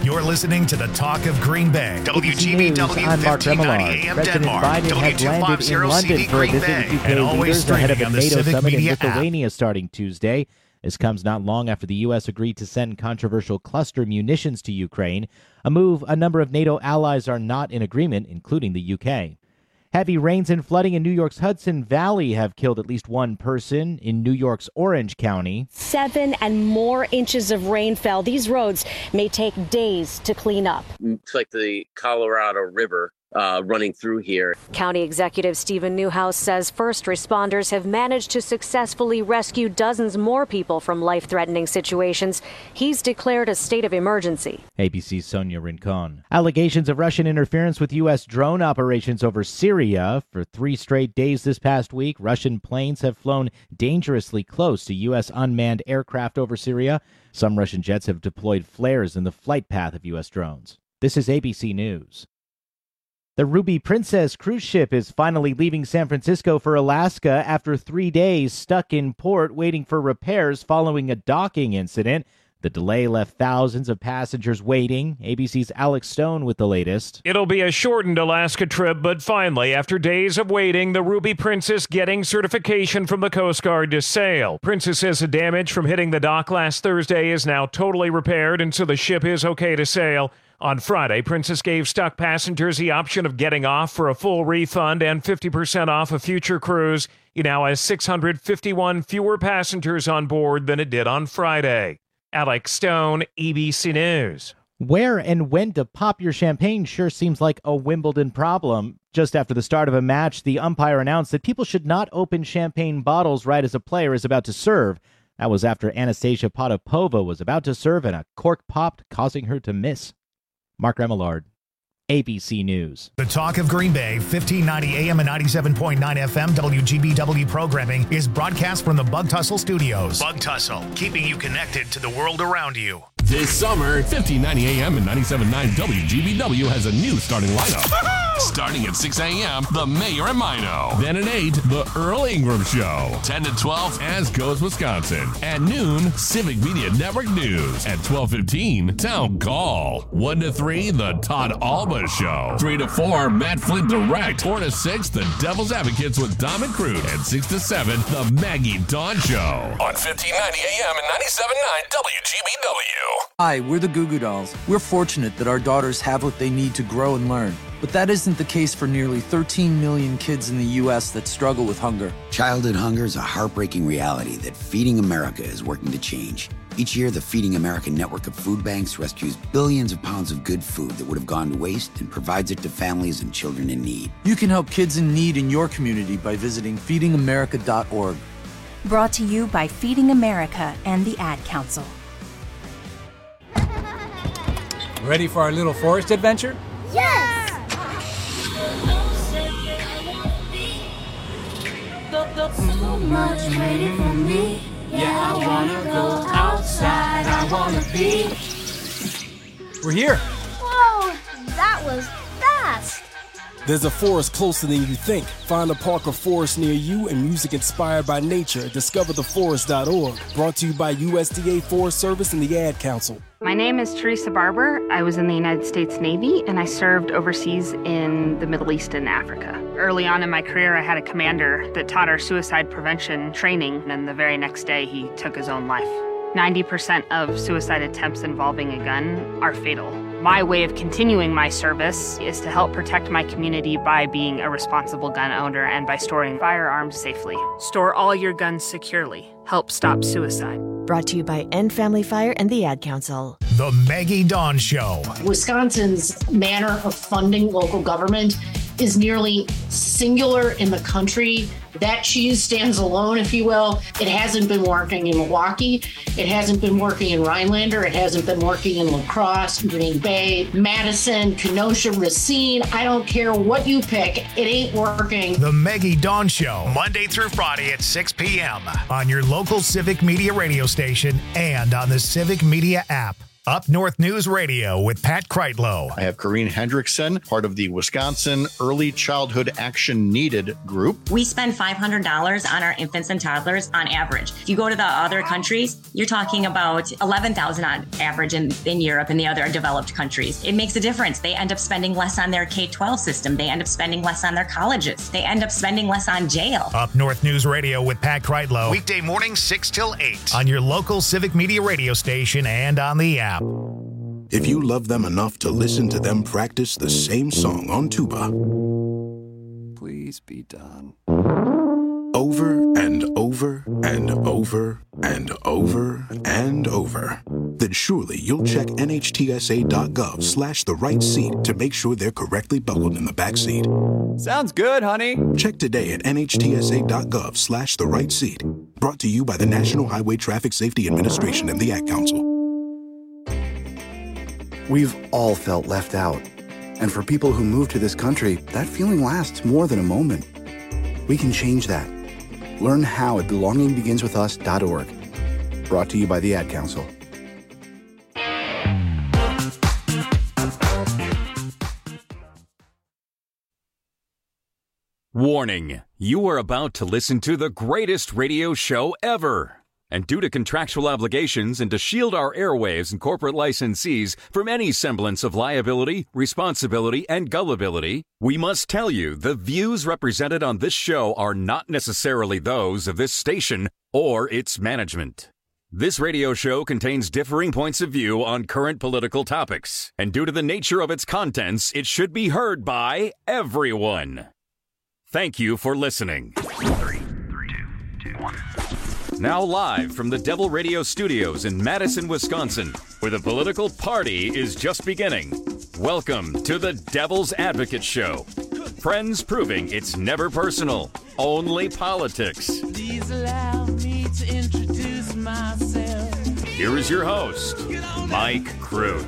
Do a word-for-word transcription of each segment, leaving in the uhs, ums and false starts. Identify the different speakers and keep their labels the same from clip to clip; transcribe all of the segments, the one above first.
Speaker 1: You're listening to the Talk of Green Bay. W G B W fifteen ninety A M Denmark.
Speaker 2: President Biden has landed in London for a visit with U K leaders ahead of a NATO summit in Lithuania starting Tuesday. This comes not long after the U S agreed to send controversial cluster munitions to Ukraine, a move a number of NATO allies are not in agreement, including the U K. Heavy rains and flooding in New York's Hudson Valley have killed at least one person in New York's Orange County.
Speaker 3: Seven and more inches of rain fell. These roads may take days to clean up.
Speaker 4: It's like the Colorado River uh, running through here.
Speaker 3: County Executive Stephen Newhouse says first responders have managed to successfully rescue dozens more people from life-threatening situations. He's declared a state of emergency.
Speaker 2: A B C's Sonia Rincon. Allegations of Russian interference with U S drone operations over Syria. For three straight days this past week, Russian planes have flown dangerously close to U S unmanned aircraft over Syria. Some Russian jets have deployed flares in the flight path of U S drones. This is A B C News. The Ruby Princess cruise ship is finally leaving San Francisco for Alaska after three days stuck in port waiting for repairs following a docking incident. The delay left thousands of passengers waiting. A B C's Alex Stone with the latest.
Speaker 5: It'll be a shortened Alaska trip, but finally, after days of waiting, the Ruby Princess getting certification from the Coast Guard to sail. Princess says the damage from hitting the dock last Thursday is now totally repaired, and so the ship is okay to sail. On Friday, Princess gave stuck passengers the option of getting off for a full refund and fifty percent off a future cruise. It now has six hundred fifty-one fewer passengers on board than it did on Friday. Alex Stone, A B C News.
Speaker 2: Where and when to pop your champagne sure seems like a Wimbledon problem. Just after the start of a match, the umpire announced that people should not open champagne bottles right as a player is about to serve. That was after Anastasia Potapova was about to serve and a cork popped, causing her to miss. Mark Remillard, A B C News.
Speaker 1: The Talk of Green Bay, fifteen ninety A M and ninety-seven point nine F M W G B W programming is broadcast from the Bug Tussle Studios. Bug Tussle, keeping you connected to the world around you.
Speaker 6: This summer, fifteen ninety A M and ninety-seven point nine W G B W has a new starting lineup. Starting at six A M, The Mayor and Mino. Then at eight, The Earl Ingram Show. ten to twelve, As Goes Wisconsin. At noon, Civic Media Network News. At twelve fifteen, Town Call. one to three, The Todd Alba Show. three to four, Matt Flint Direct. four to six, The Devil's Advocates with Dom and Crude. And six to seven, The Maggie Dawn Show. On fifteen ninety A M and ninety-seven point nine W G B W.
Speaker 7: Hi, we're the Goo Goo Dolls. We're fortunate that our daughters have what they need to grow and learn. But that isn't the case for nearly thirteen million kids in the U S that struggle with hunger.
Speaker 8: Childhood hunger is a heartbreaking reality that Feeding America is working to change. Each year, the Feeding America network of food banks rescues billions of pounds of good food that would have gone to waste and provides it to families and children in need.
Speaker 7: You can help kids in need in your community by visiting feeding america dot org.
Speaker 9: Brought to you by Feeding America and the Ad Council.
Speaker 10: Ready for our little forest adventure?
Speaker 11: Yes!
Speaker 12: So much waiting for me. Yeah, I wanna go outside. I wanna be.
Speaker 10: We're here.
Speaker 11: Whoa, that was fast.
Speaker 13: There's a forest closer than you think. Find a park or forest near you and music inspired by nature. discover the forest dot org. Brought to you by U S D A Forest Service and the Ad Council.
Speaker 14: My name is Teresa Barber. I was in the United States Navy, and I served overseas in the Middle East and Africa. Early on in my career, I had a commander that taught our suicide prevention training, and the very next day, he took his own life. ninety percent of suicide attempts involving a gun are fatal. My way of continuing my service is to help protect my community by being a responsible gun owner and by storing firearms safely. Store all your guns securely. Help stop suicide.
Speaker 15: Brought to you by End Family Fire and the Ad Council.
Speaker 1: The Maggie Dawn Show.
Speaker 16: Wisconsin's manner of funding local government is nearly singular in the country. That cheese stands alone, if you will. It hasn't been working in Milwaukee. It hasn't been working in Rhinelander. It hasn't been working in La Crosse, Green Bay, Madison, Kenosha, Racine. I don't care what you pick. It ain't working.
Speaker 1: The Maggie Dawn Show, Monday through Friday at six p.m. on your local Civic Media radio station and on the Civic Media app. Up North News Radio with Pat Kreitlow.
Speaker 17: I have Corrine Hendrickson, part of the Wisconsin Early Childhood Action Needed group.
Speaker 18: We spend five hundred dollars on our infants and toddlers on average. If you go to the other countries, you're talking about eleven thousand dollars on average in, in Europe and the other developed countries. It makes a difference. They end up spending less on their K twelve system. They end up spending less on their colleges. They end up spending less on jail.
Speaker 1: Up North News Radio with Pat Kreitlow. Weekday mornings six till eight on your local Civic Media radio station and on the app.
Speaker 19: If you love them enough to listen to them practice the same song on tuba,
Speaker 20: please be done.
Speaker 19: Over and over and over and over and over, then surely you'll check nhtsa.gov slash the right seat to make sure they're correctly buckled in the back seat.
Speaker 20: Sounds good, honey.
Speaker 19: Check today at nhtsa.gov slash the right seat. Brought to you by the National Highway Traffic Safety Administration and the Ad Council.
Speaker 21: We've all felt left out. And for people who move to this country, that feeling lasts more than a moment. We can change that. Learn how at belonging begins with us dot org. Brought to you by the Ad Council.
Speaker 22: Warning, you are about to listen to the greatest radio show ever. And due to contractual obligations and to shield our airwaves and corporate licensees from any semblance of liability, responsibility, and gullibility, we must tell you the views represented on this show are not necessarily those of this station or its management. This radio show contains differing points of view on current political topics, and due to the nature of its contents, it should be heard by everyone. Thank you for listening. Three, three, two, two, one. Now live from the Devil Radio Studios in Madison, Wisconsin, where the political party is just beginning. Welcome to the Devil's Advocate Show. Friends proving it's never personal, only politics.
Speaker 12: Please allow me to introduce myself.
Speaker 22: Here is your host, Mike Crute.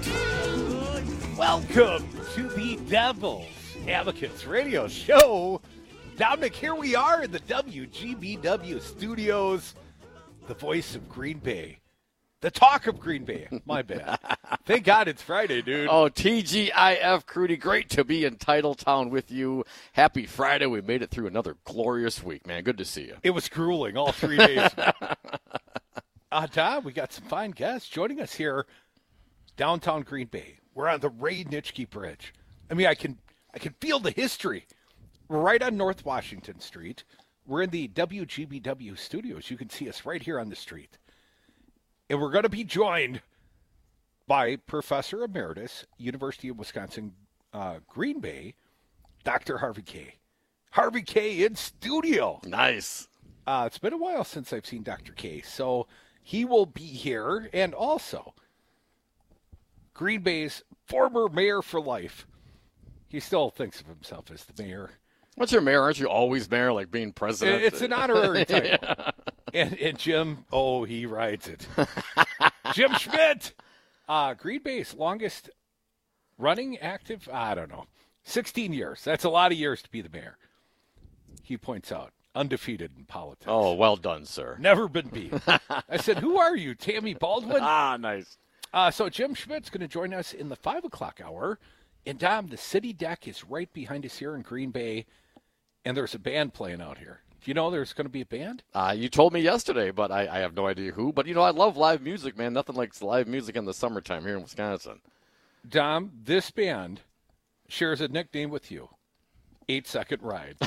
Speaker 23: Welcome to the Devil's Advocates Radio Show. Dominic, here we are in the W G B W Studios. The voice of Green Bay. The talk of Green Bay. My bad. Thank God it's Friday, dude.
Speaker 24: Oh, T G I F, Crudy. Great to be in Titletown with you. Happy Friday. We made it through another glorious week, man. Good to see you.
Speaker 23: It was grueling all three days. uh, Tom, we got some fine guests joining us here downtown Green Bay. We're on the Ray Nitschke Bridge. I mean, I can I can feel the history. We're right on North Washington Street. We're in the W G B W studios. You can see us right here on the street. And we're going to be joined by Professor Emeritus, University of Wisconsin, uh, Green Bay, Doctor Harvey Kaye. Harvey Kaye in studio.
Speaker 24: Nice.
Speaker 23: Uh, it's been a while since I've seen Doctor Kaye, so he will be here. And also, Green Bay's former mayor for life. He still thinks of himself as the mayor.
Speaker 24: What's your mayor? Aren't you always mayor, like being president?
Speaker 23: It's an honorary title.
Speaker 24: Yeah.
Speaker 23: and, and Jim, oh, he rides it. Jim Schmidt, uh, Green Bay's longest running active, I don't know, sixteen years. That's a lot of years to be the mayor. He points out, undefeated in politics.
Speaker 24: Oh, well done, sir.
Speaker 23: Never been beat. I said, who are you, Tammy Baldwin?
Speaker 24: Ah, nice.
Speaker 23: Uh, so Jim Schmidt's going to join us in the five o'clock hour. And, Dom, the city deck is right behind us here in Green Bay. And there's a band playing out here. Do you know there's going to be a band?
Speaker 24: Uh, you told me yesterday, but I, I have no idea who. But, you know, I love live music, man. Nothing like live music in the summertime here in Wisconsin.
Speaker 23: Dom, this band shares a nickname with you. Eight Second Ride.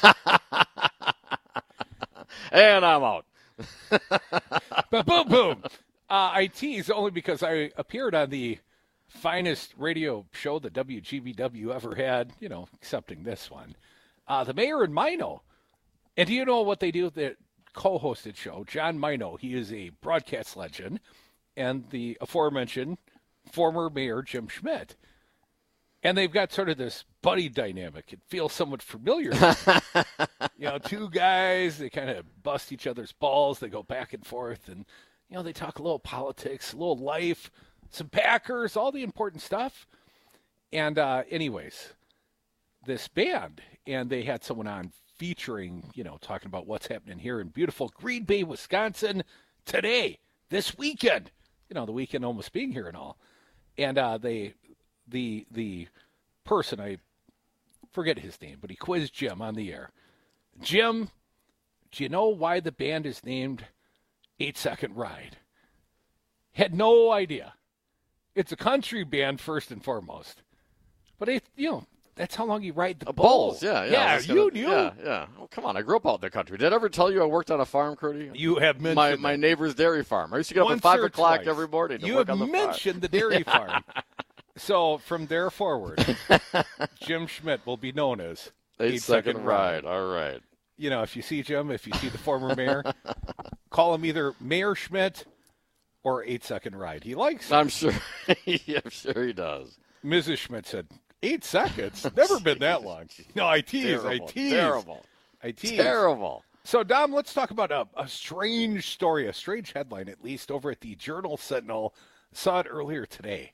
Speaker 24: And I'm out.
Speaker 23: But boom, boom. Uh, I tease only because I appeared on the finest radio show that W G B W ever had, you know, excepting this one. Uh, the Mayor and Mino. And do you know what they do? The co-hosted show, John Mino, he is a broadcast legend, and the aforementioned former Mayor Jim Schmidt. And they've got sort of this buddy dynamic. It feels somewhat familiar. You know, two guys, they kind of bust each other's balls. They go back and forth, and, you know, they talk a little politics, a little life, some Packers, all the important stuff. And uh, anyways, this band, and they had someone on featuring, you know, talking about what's happening here in beautiful Green Bay, Wisconsin today, this weekend. you know, the weekend almost being here and all. And uh, they, the the person, I forget his name, but he quizzed Jim on the air. Jim, do you know why the band is named Eight Second Ride? Had no idea. It's a country band first and foremost. But, it, you know, that's how long you ride the,
Speaker 24: the
Speaker 23: bull.
Speaker 24: bulls. Yeah, yeah.
Speaker 23: Yeah,
Speaker 24: gonna,
Speaker 23: you knew.
Speaker 24: Yeah, yeah. Oh, come on. I grew up out in the country. Did I ever tell you I worked on a farm, Crudy?
Speaker 23: You have mentioned
Speaker 24: my
Speaker 23: that.
Speaker 24: my neighbor's dairy farm. I used to get up
Speaker 23: Once
Speaker 24: at five
Speaker 23: or
Speaker 24: o'clock
Speaker 23: twice.
Speaker 24: every morning to
Speaker 23: you
Speaker 24: work
Speaker 23: have
Speaker 24: on the
Speaker 23: mentioned
Speaker 24: farm.
Speaker 23: the dairy farm. So from there forward, Jim Schmidt will be known as
Speaker 24: Eight, Eight Second, second ride. ride. All right.
Speaker 23: You know, if you see Jim, if you see the former mayor, call him either Mayor Schmidt or Eight Second Ride. He likes it.
Speaker 24: I'm sure. yeah, I'm sure he does.
Speaker 23: Missus Schmidt said, eight seconds? Never been that long. No, I tease.
Speaker 24: Terrible,
Speaker 23: I tease.
Speaker 24: Terrible.
Speaker 23: I tease.
Speaker 24: Terrible.
Speaker 23: So, Dom, let's talk about a, a strange story, a strange headline, at least, over at the Journal-Sentinel. Saw it earlier today.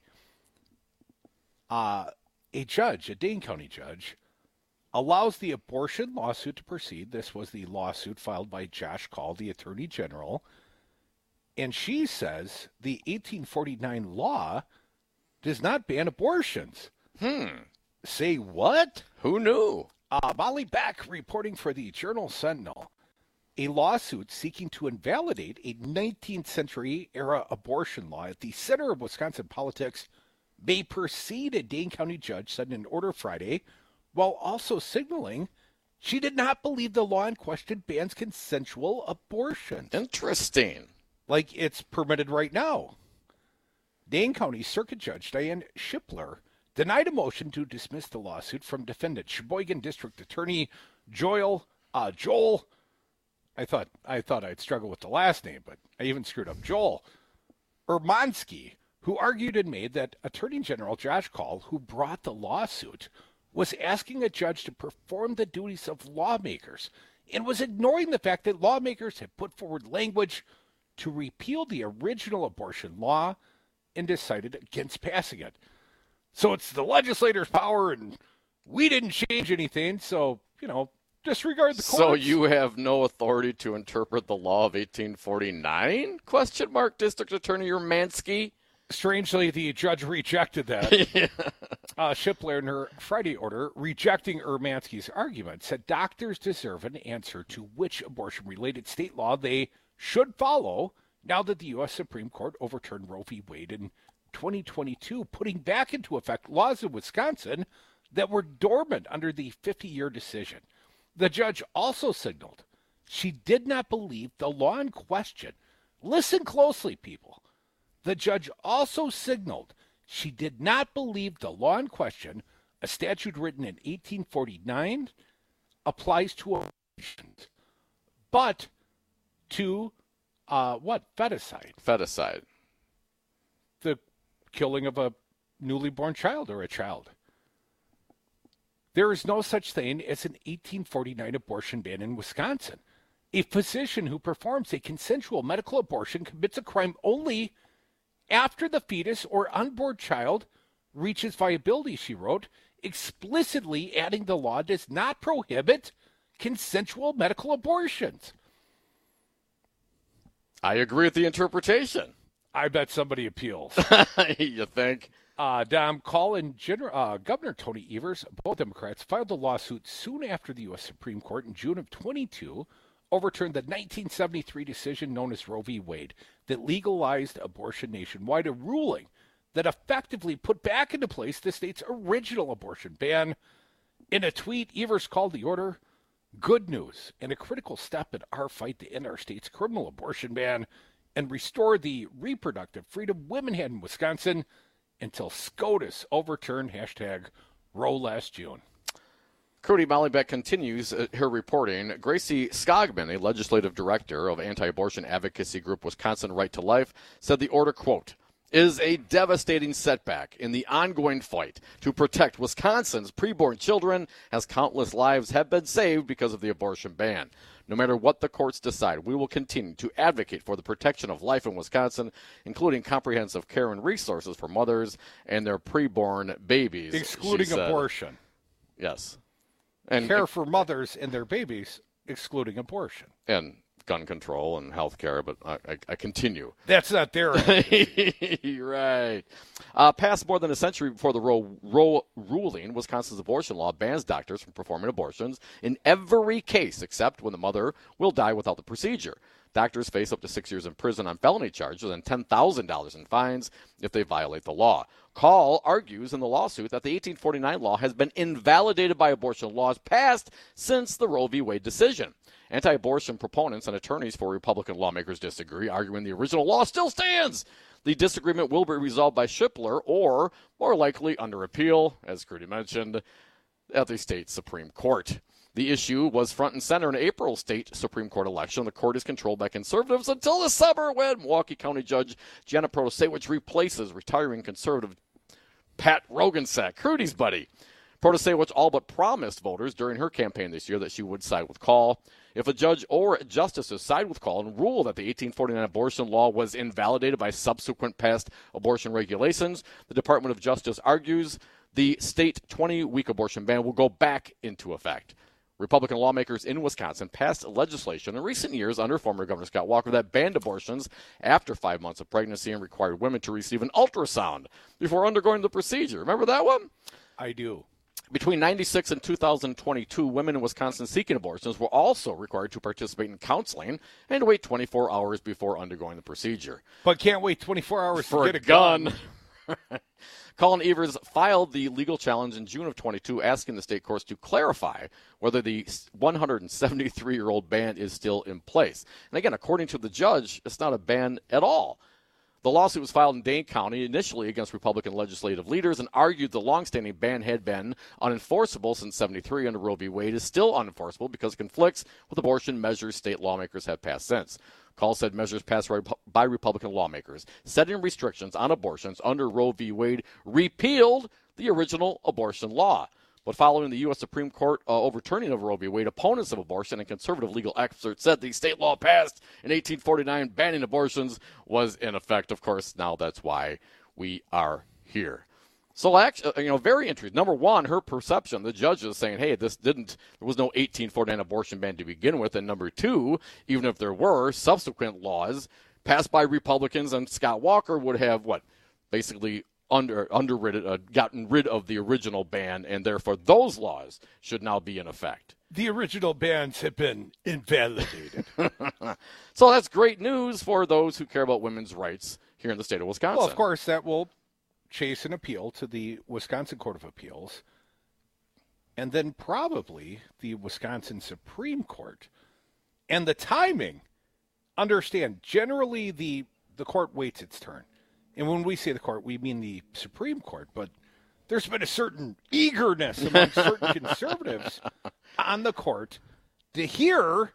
Speaker 23: Uh, a judge, a Dane County judge, allows the abortion lawsuit to proceed. This was the lawsuit filed by Josh Kaul, the Attorney General. And she says the eighteen forty-nine law does not ban abortions.
Speaker 24: Hmm.
Speaker 23: Say what?
Speaker 24: Who knew?
Speaker 23: Uh, Molly Beck reporting for the Journal-Sentinel. A lawsuit seeking to invalidate a nineteenth century era abortion law at the center of Wisconsin politics may proceed, a Dane County judge said in an order Friday, while also signaling she did not believe the law in question bans consensual abortions.
Speaker 24: Interesting.
Speaker 23: Like it's permitted right now. Dane County Circuit Judge Diane Shipler denied a motion to dismiss the lawsuit from defendant Sheboygan District Attorney Joel uh, Joel. I thought I thought I'd struggle with the last name, but I even screwed up. Joel Urmansky, who argued in May that Attorney General Josh Kaul, who brought the lawsuit, was asking a judge to perform the duties of lawmakers and was ignoring the fact that lawmakers had put forward language to repeal the original abortion law and decided against passing it. So it's the legislator's power, and we didn't change anything, so, you know, disregard the courts.
Speaker 24: So you have no authority to interpret the law of eighteen forty-nine? Question mark, District Attorney Urmansky.
Speaker 23: Strangely, the judge rejected that. yeah. uh, Shipler, in her Friday order, rejecting Urmansky's argument, said doctors deserve an answer to which abortion-related state law they should follow now that the U S Supreme Court overturned Roe v. Wade in twenty twenty-two, putting back into effect laws in Wisconsin that were dormant under the fifty-year decision. The judge also signaled she did not believe the law in question. Listen closely, people. The judge also signaled she did not believe the law in question, a statute written in eighteen forty-nine, applies to abortions, but to, uh, what, feticide.
Speaker 24: Feticide.
Speaker 23: The killing of a newly born child or a child. There is no such thing as an eighteen forty-nine abortion ban in Wisconsin. A physician who performs a consensual medical abortion commits a crime only after the fetus or unborn child reaches viability, she wrote, explicitly adding the law does not prohibit consensual medical abortions.
Speaker 24: I agree with the interpretation.
Speaker 23: I bet somebody appeals.
Speaker 24: You think?
Speaker 23: Uh, Dom, Kaul and Gen- uh, Governor Tony Evers, both Democrats, filed a lawsuit soon after the U S Supreme Court in June of twenty-two overturned the nineteen seventy-three decision known as Roe v. Wade that legalized abortion nationwide, a ruling that effectively put back into place the state's original abortion ban. In a tweet, Evers called the order good news and a critical step in our fight to end our state's criminal abortion ban and restore the reproductive freedom women had in Wisconsin until SCOTUS overturned hashtag Roe last June.
Speaker 24: Cody Mollybeck continues uh, her reporting. Gracie Skogman, a legislative director of anti-abortion advocacy group Wisconsin Right to Life, said the order, quote, is a devastating setback in the ongoing fight to protect Wisconsin's preborn children, as countless lives have been saved because of the abortion ban. No matter what the courts decide, we will continue to advocate for the protection of life in Wisconsin, including comprehensive care and resources for mothers and their preborn babies.
Speaker 23: Excluding abortion.
Speaker 24: Yes.
Speaker 23: And care for mothers and their babies, excluding abortion.
Speaker 24: And gun control and health care, but I, I, I continue.
Speaker 23: That's not there.
Speaker 24: Right. Uh, passed more than a century before the Roe, Roe ruling, Wisconsin's abortion law bans doctors from performing abortions in every case except when the mother will die without the procedure. Doctors face up to six years in prison on felony charges and ten thousand dollars in fines if they violate the law. Call argues in the lawsuit that the eighteen forty-nine law has been invalidated by abortion laws passed since the Roe v. Wade decision. Anti-abortion proponents and attorneys for Republican lawmakers disagree, arguing the original law still stands. The disagreement will be resolved by Shipler or, more likely, under appeal, as Crudy mentioned, at the state Supreme Court. The issue was front and center in April's state Supreme Court election. The court is controlled by conservatives until the summer when Milwaukee County Judge Janet Protasiewicz replaces retiring conservative Pat Roggensack, Crudy's buddy. Protasiewicz all but promised voters during her campaign this year that she would side with Call. If a judge or justices side with Call and rule that the eighteen forty-nine abortion law was invalidated by subsequent past abortion regulations, the Department of Justice argues the state twenty-week abortion ban will go back into effect. Republican lawmakers in Wisconsin passed legislation in recent years under former Governor Scott Walker that banned abortions after five months of pregnancy and required women to receive an ultrasound before undergoing the procedure. Remember that one?
Speaker 23: I do.
Speaker 24: Between ninety-six and two thousand twenty-two, women in Wisconsin seeking abortions were also required to participate in counseling and wait twenty-four hours before undergoing the procedure.
Speaker 23: But can't wait twenty-four hours
Speaker 24: for
Speaker 23: to get
Speaker 24: a
Speaker 23: a
Speaker 24: gun.
Speaker 23: gun.
Speaker 24: Colin Evers filed the legal challenge in June of twenty-two, asking the state courts to clarify whether the one hundred seventy-three-year-old ban is still in place. And again, according to the judge, it's not a ban at all. The lawsuit was filed in Dane County initially against Republican legislative leaders and argued the longstanding ban had been unenforceable since seventy-three under Roe v. Wade is still unenforceable because it conflicts with abortion measures state lawmakers have passed since. Call said measures passed by Republican lawmakers setting restrictions on abortions under Roe v. Wade repealed the original abortion law. But following the U S Supreme Court uh, overturning of Roe v. Wade, opponents of abortion and conservative legal experts said the state law passed in eighteen forty-nine banning abortions was in effect. Of course, now that's why we are here. So, actually, you know, very interesting. Number one, her perception, the judge is saying, hey, this didn't, there was no eighteen forty-nine abortion ban to begin with. And number two, even if there were, subsequent laws passed by Republicans and Scott Walker would have, what, basically under underridden, uh, gotten rid of the original ban, and therefore those laws should now be in effect.
Speaker 23: The original bans have been invalidated.
Speaker 24: So that's great news for those who care about women's rights here in the state of Wisconsin.
Speaker 23: Well, of course, that will chase an appeal to the Wisconsin Court of Appeals, and then probably the Wisconsin Supreme Court. And the timing, understand, generally the, the court waits its turn. And when we say the court, we mean the Supreme Court. But there's been a certain eagerness among certain conservatives on the court to hear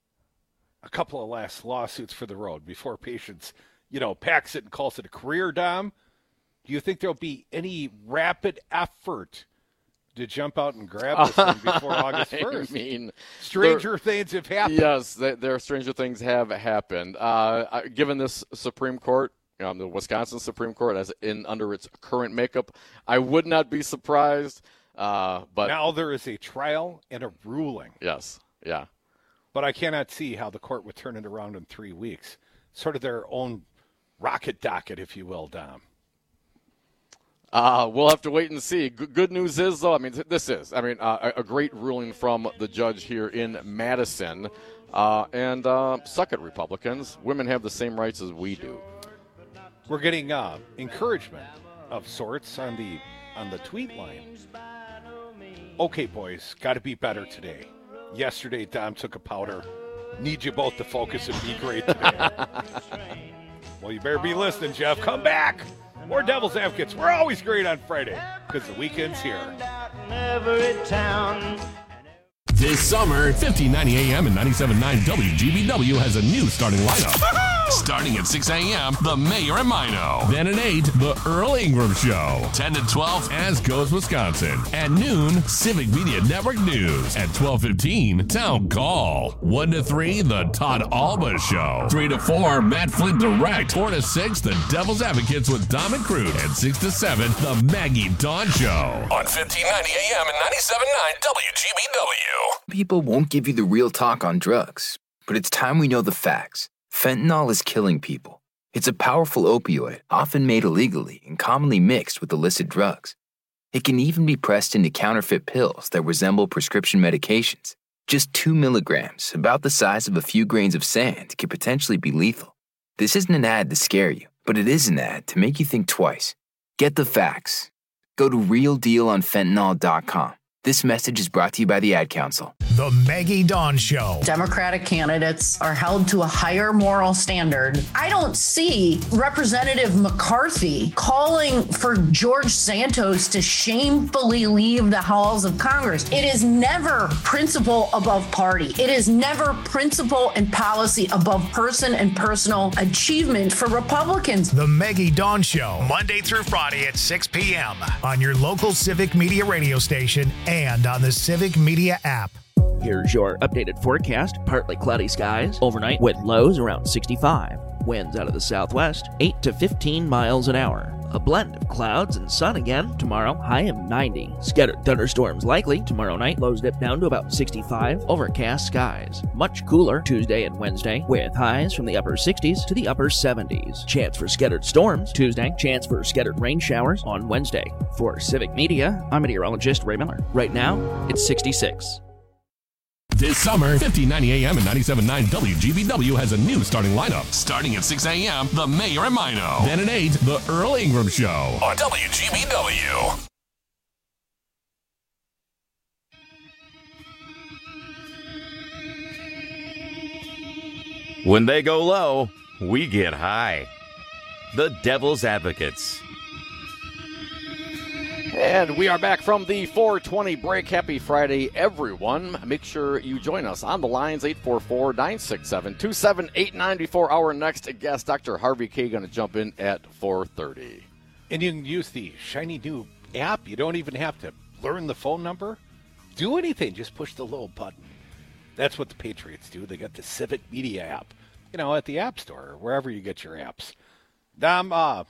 Speaker 23: a couple of last lawsuits for the road before patience, you know, packs it and calls it a career, Dom. Do you think there'll be any rapid effort to jump out and grab this one before August first?
Speaker 24: I mean,
Speaker 23: stranger things have happened.
Speaker 24: Yes, there stranger things have happened. Uh, given this Supreme Court, um, the Wisconsin Supreme Court, as in under its current makeup, I would not be surprised. Uh, but
Speaker 23: now there is a trial and a ruling.
Speaker 24: Yes, yeah.
Speaker 23: But I cannot see how the court would turn it around in three weeks. Sort of their own rocket docket, if you will, Dom.
Speaker 24: Uh, we'll have to wait and see. G- good news is, though, I mean, this is, I mean, uh, a great ruling from the judge here in Madison. Uh, and uh, suck it, Republicans. Women have the same rights as we do.
Speaker 23: We're getting uh, encouragement of sorts on the on the tweet line. Okay, boys, got to be better today. Yesterday, Dom took a powder. Need you both to focus and be great today. Well, you better be listening, Jeff. Come back. More Devil's Advocates. We're always great on Friday because the weekend's here.
Speaker 6: This summer, fifteen ninety A M and ninety-seven point nine W G B W has a new starting lineup. Starting at six A M, The Mayor and Mino. Then at eight, The Earl Ingram Show. ten to twelve, As Goes Wisconsin. At noon, Civic Media Network News. At twelve fifteen, Town Call. one to three, The Todd Alba Show. three to four, Matt Flint Direct. four to six, The Devil's Advocates with Dom and Crude. And six to seven, The Maggie Dawn Show. On fifteen ninety A M and ninety-seven point nine W G B W.
Speaker 2: People won't give you the real talk on drugs, but it's time we know the facts. Fentanyl is killing people. It's a powerful opioid, often made illegally and commonly mixed with illicit drugs. It can even be pressed into counterfeit pills that resemble prescription medications. Just two milligrams, about the size of a few grains of sand, could potentially be lethal. This isn't an ad to scare you, but it is an ad to make you think twice. Get the facts. Go to real deal on fentanyl dot com. This message is brought to you by the Ad Council.
Speaker 1: The Maggie Dawn Show.
Speaker 16: Democratic candidates are held to a higher moral standard. I don't see Representative McCarthy calling for George Santos to shamefully leave the halls of Congress. It is never principle above party. It is never principle and policy above person and personal achievement for Republicans.
Speaker 1: The Maggie Dawn Show, Monday through Friday at six p.m. on your local Civic Media radio station and on the Civic Media app.
Speaker 3: Here's your updated forecast. Partly cloudy skies overnight with lows around sixty-five. Winds out of the southwest, eight to fifteen miles an hour. A blend of clouds and sun again tomorrow, high of ninety. Scattered thunderstorms likely tomorrow night, lows dip down to about sixty-five. Overcast skies. Much cooler Tuesday and Wednesday, with highs from the upper sixties to the upper seventies. Chance for scattered storms Tuesday, chance for scattered rain showers on Wednesday. For Civic Media, I'm meteorologist Ray Miller. Right now, it's sixty-six.
Speaker 6: This summer, fifteen ninety A M and ninety-seven point nine W G B W has a new starting lineup. Starting at six A M, The Mayor and Mino. Then at eight, The Earl Ingram Show on W G B W.
Speaker 4: When they go low, we get high. The Devil's Advocates.
Speaker 24: And we are back from the four twenty break. Happy Friday, everyone. Make sure you join us on the lines, eight four four, nine six seven, two seven eight nine. Before our next guest, Doctor Harvey K, going to jump in at four thirty.
Speaker 23: And you can use the shiny new app. You don't even have to learn the phone number. Do anything. Just push the little button. That's what the Patriots do. They got the Civic Media app, you know, at the App Store or wherever you get your apps. Um, uh,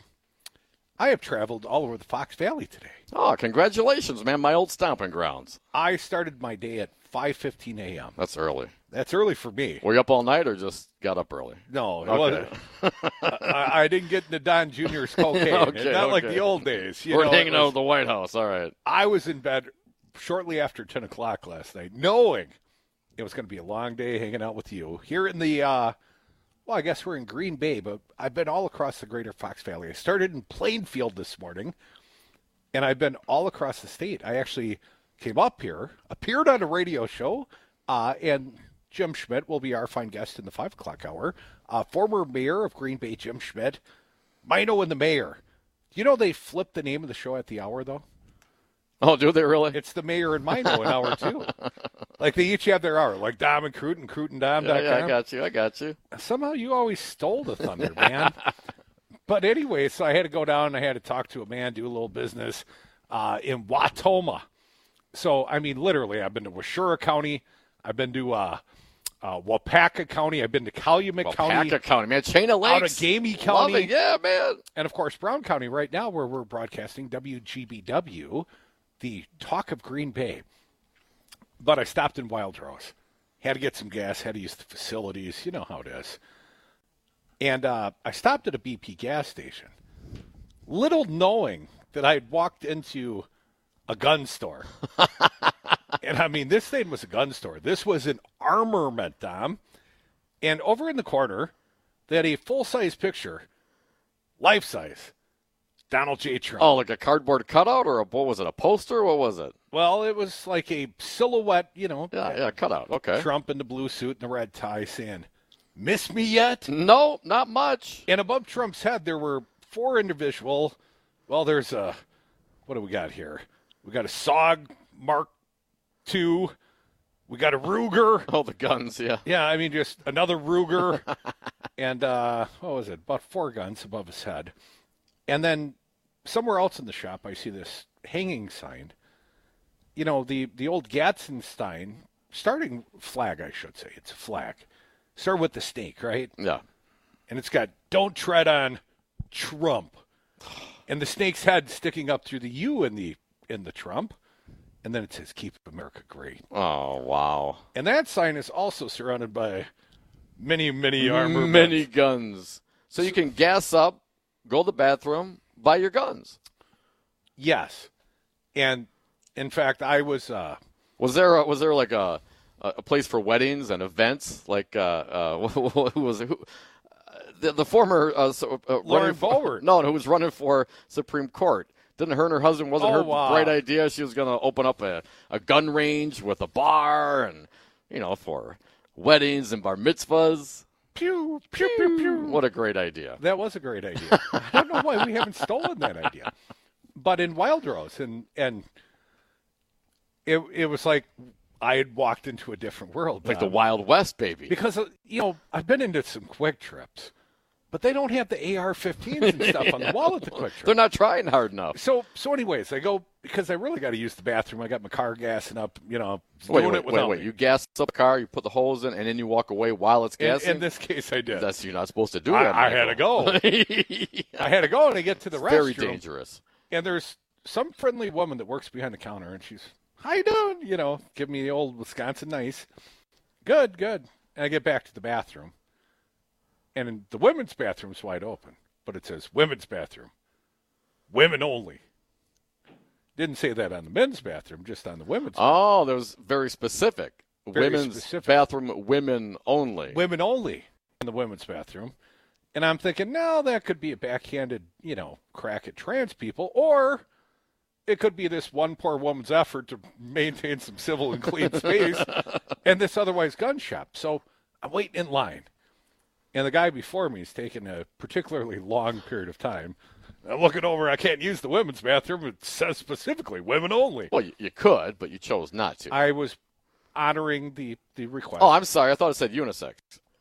Speaker 23: I have traveled all over the Fox Valley today.
Speaker 24: Oh, congratulations, man. My old stomping grounds.
Speaker 23: I started my day at five fifteen A M.
Speaker 24: That's early.
Speaker 23: That's early for me.
Speaker 24: Were you up all night or just got up early?
Speaker 23: No, it
Speaker 24: okay.
Speaker 23: wasn't. I, I didn't get into Don Junior's cocaine.
Speaker 24: okay,
Speaker 23: Not
Speaker 24: okay.
Speaker 23: like the old days. You
Speaker 24: We're
Speaker 23: know,
Speaker 24: hanging
Speaker 23: was,
Speaker 24: out at the White House. All right.
Speaker 23: I was in bed shortly after ten o'clock last night, knowing it was going to be a long day hanging out with you. Here in the, uh, well, I guess we're in Green Bay, but I've been all across the greater Fox Valley. I started in Plainfield this morning, and I've been all across the state. I actually came up here, appeared on a radio show, uh, and Jim Schmidt will be our fine guest in the five o'clock hour. Uh, former mayor of Green Bay, Jim Schmidt. Mino and the mayor. Do you know they flipped the name of the show at the hour, though?
Speaker 24: Oh, do they really?
Speaker 23: It's the mayor and Mino in hour two. Like they each have their hour, like Dom and Cruden, Cruden Dom.
Speaker 24: Yeah, yeah, I got you. I got you.
Speaker 23: Somehow you always stole the thunder, man. But anyway, so I had to go down and I had to talk to a man, do a little business uh, in Wautoma. So, I mean, literally, I've been to Washura County. I've been to uh, uh, Waupaca County. I've been to Calumet
Speaker 24: Waupaca
Speaker 23: County.
Speaker 24: Waupaca County, man. Chain of Lakes.
Speaker 23: Out of Gamey County.
Speaker 24: Love it. Yeah, man.
Speaker 23: And, of course, Brown County right now where we're broadcasting W G B W, the talk of Green Bay. But I stopped in Wild Rose. Had to get some gas, had to use the facilities. You know how it is. And uh, I stopped at a B P gas station, little knowing that I had walked into a gun store. And, I mean, this thing was a gun store. This was an armament, Dom. And over in the corner, they had a full-size picture, life-size, Donald J. Trump.
Speaker 24: Oh, like a cardboard cutout or a, what was it, a poster? What was it?
Speaker 23: Well, it was like a silhouette, you know.
Speaker 24: Yeah, yeah, cutout. Okay.
Speaker 23: Trump in the blue suit and the red tie saying, "Miss me yet?"
Speaker 24: No, not much.
Speaker 23: And above Trump's head, there were four individual. Well, there's a, what do we got here? We got a S O G Mark two. We got a Ruger.
Speaker 24: Oh, the guns, yeah.
Speaker 23: Yeah, I mean, just another Ruger. And, uh, what was it? About four guns above his head. And then somewhere else in the shop, I see this hanging sign. You know, the, the old Gatzenstein starting flag, I should say. It's a flag. Start with the snake, right?
Speaker 24: Yeah.
Speaker 23: And it's got, "Don't tread on Trump." And the snake's head sticking up through the U in the in the Trump. And then it says, "Keep America Great."
Speaker 24: Oh, wow.
Speaker 23: And that sign is also surrounded by mini, mini armor.
Speaker 24: Mini guns. So you can gas up, go to the bathroom, buy your guns.
Speaker 23: Yes. And, in fact, I was... Uh,
Speaker 24: was there a, was there like a a place for weddings and events? Like, uh, uh, who was it? Who, uh, the, the former... Uh, uh,
Speaker 23: Lauren Boebert.
Speaker 24: No, who was running for Supreme Court. Didn't her and her husband, wasn't
Speaker 23: oh,
Speaker 24: her
Speaker 23: wow.
Speaker 24: bright idea? She was going to open up a, a gun range with a bar and, you know, for weddings and bar mitzvahs.
Speaker 23: Pew, pew, pew, pew.
Speaker 24: What a great idea.
Speaker 23: That was a great idea. I don't know why we haven't stolen that idea. But in Wild Rose, and, and it, it was like I had walked into a different world.
Speaker 24: Like
Speaker 23: um,
Speaker 24: the Wild West, baby.
Speaker 23: Because, you know, I've been into some Quick Trips. But they don't have the A R fifteens and stuff yeah. on the wall at the Quick Trip.
Speaker 24: They're not trying hard enough.
Speaker 23: So, so anyways, I go because I really got to use the bathroom. I got my car gassing up, you know,
Speaker 24: wait,
Speaker 23: doing
Speaker 24: wait,
Speaker 23: it without
Speaker 24: wait, wait.
Speaker 23: me.
Speaker 24: You gas up the car, you put the hose in, and then you walk away while it's gassing?
Speaker 23: In, in this case, I did.
Speaker 24: That's you're not supposed to do
Speaker 23: I,
Speaker 24: that.
Speaker 23: I had to go. yeah. I had to go, and I get to the
Speaker 24: it's
Speaker 23: restroom.
Speaker 24: Very dangerous.
Speaker 23: And there's some friendly woman that works behind the counter, and she's, how you doing? You know, give me the old Wisconsin nice. Good, good. And I get back to the bathroom. And in the women's bathroom's wide open, but it says women's bathroom, women only. Didn't say that on the men's bathroom, just on the women's bathroom.
Speaker 24: Oh, that was very specific.
Speaker 23: Very
Speaker 24: women's
Speaker 23: specific.
Speaker 24: bathroom, women only.
Speaker 23: Women only in the women's bathroom. And I'm thinking, no, that could be a backhanded, you know, crack at trans people, or it could be this one poor woman's effort to maintain some civil and clean space and this otherwise gun shop. So I'm waiting in line. And the guy before me is taking a particularly long period of time. I'm looking over, I can't use the women's bathroom. It says specifically women only.
Speaker 24: Well, you, you could, but you chose not to.
Speaker 23: I was honoring the, the request.
Speaker 24: Oh, I'm sorry. I thought it said unisex.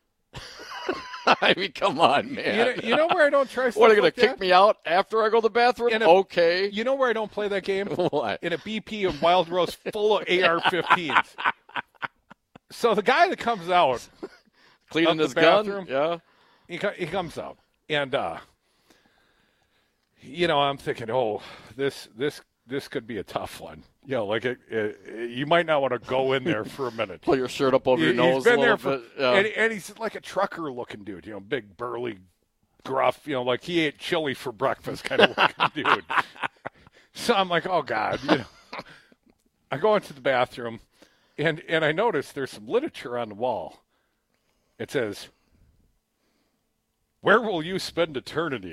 Speaker 24: I mean, come on, man.
Speaker 23: You know, you know where I don't try stuff
Speaker 24: What, are you going
Speaker 23: like
Speaker 24: to kick
Speaker 23: that?
Speaker 24: me out after I go to the bathroom?
Speaker 23: In a,
Speaker 24: okay.
Speaker 23: You know where I don't play that game?
Speaker 24: What?
Speaker 23: In a B P of Wild Rose full of A R fifteens. So the guy that comes out...
Speaker 24: Cleaning his
Speaker 23: bathroom,
Speaker 24: gun, yeah.
Speaker 23: He, he comes out, and uh, you know, I'm thinking, oh, this this this could be a tough one. You know, like it, it, you might not want to go in there for a minute.
Speaker 24: Pull your shirt up over
Speaker 23: he,
Speaker 24: your nose.
Speaker 23: He's been
Speaker 24: a
Speaker 23: there
Speaker 24: little
Speaker 23: for,
Speaker 24: bit, yeah.
Speaker 23: and, and he's like a trucker-looking dude. You know, big, burly, gruff. You know, like he ate chili for breakfast kind of looking dude. So I'm like, oh God, you know. I go into the bathroom, and and I notice there's some literature on the wall. It says, where will you spend eternity?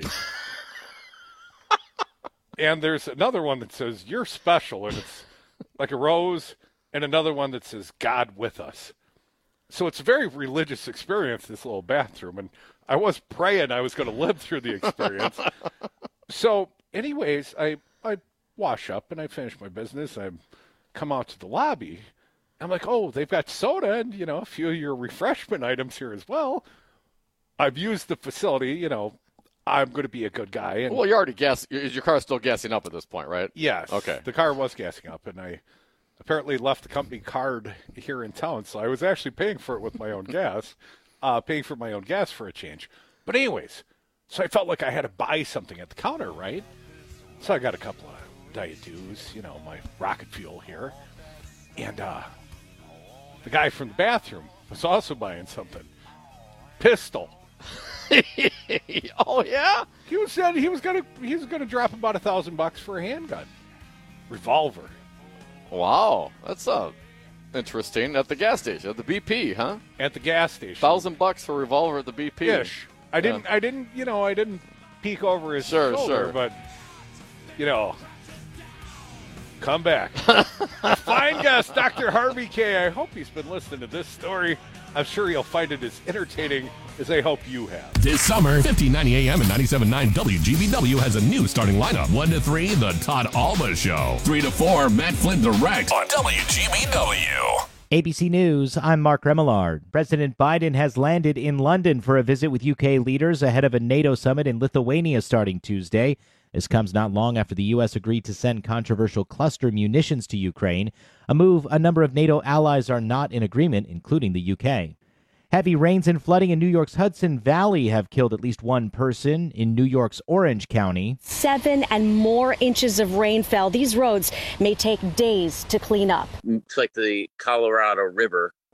Speaker 23: And there's another one that says, you're special, and it's like a rose, and another one that says, God with us. So it's a very religious experience, this little bathroom, and I was praying I was going to live through the experience. So anyways, I, I wash up, and I finish my business. I come out to the lobby. I'm like, oh, they've got soda and, you know, a few of your refreshment items here as well. I've used the facility, you know, I'm going to be a good guy. And
Speaker 24: well, you're already gas. Is your car still gassing up at this point, right?
Speaker 23: Yes.
Speaker 24: Okay.
Speaker 23: The car was gassing up, and I apparently left the company card here in town, so I was actually paying for it with my own gas, uh, paying for my own gas for a change. But anyways, so I felt like I had to buy something at the counter, right? So I got a couple of Diet Dews, you know, my rocket fuel here. And, uh, the guy from the bathroom was also buying something. Pistol.
Speaker 24: Oh yeah.
Speaker 23: He was said he was gonna he was gonna drop about a thousand bucks for a handgun, revolver.
Speaker 24: Wow, that's uh interesting. At the gas station, at the B P, huh?
Speaker 23: At the gas station.
Speaker 24: Thousand bucks for a revolver at the B P.
Speaker 23: Ish. I didn't.
Speaker 24: Yeah.
Speaker 23: I didn't. You know. I didn't peek over his
Speaker 24: sure,
Speaker 23: shoulder,
Speaker 24: sure.
Speaker 23: but you know. Come back. Fine guest, Doctor Harvey K. I hope he's been listening to this story. I'm sure he'll find it as entertaining as I hope you have.
Speaker 6: This summer, fifteen ninety A M and ninety-seven point nine W G B W has a new starting lineup. one to three, The Todd Alba Show. three to four, Matt Flynn Direct on W G B W.
Speaker 5: A B C News, I'm Mark Remillard. President Biden has landed in London for a visit with U K leaders ahead of a NATO summit in Lithuania starting Tuesday. This comes not long after the U S agreed to send controversial cluster munitions to Ukraine, a move a number of NATO allies are not in agreement, including the U K. Heavy rains and flooding in New York's Hudson Valley have killed at least one person in New York's Orange County.
Speaker 7: Seven and more inches of rain fell. These roads may take days to clean up.
Speaker 8: It's like the Colorado River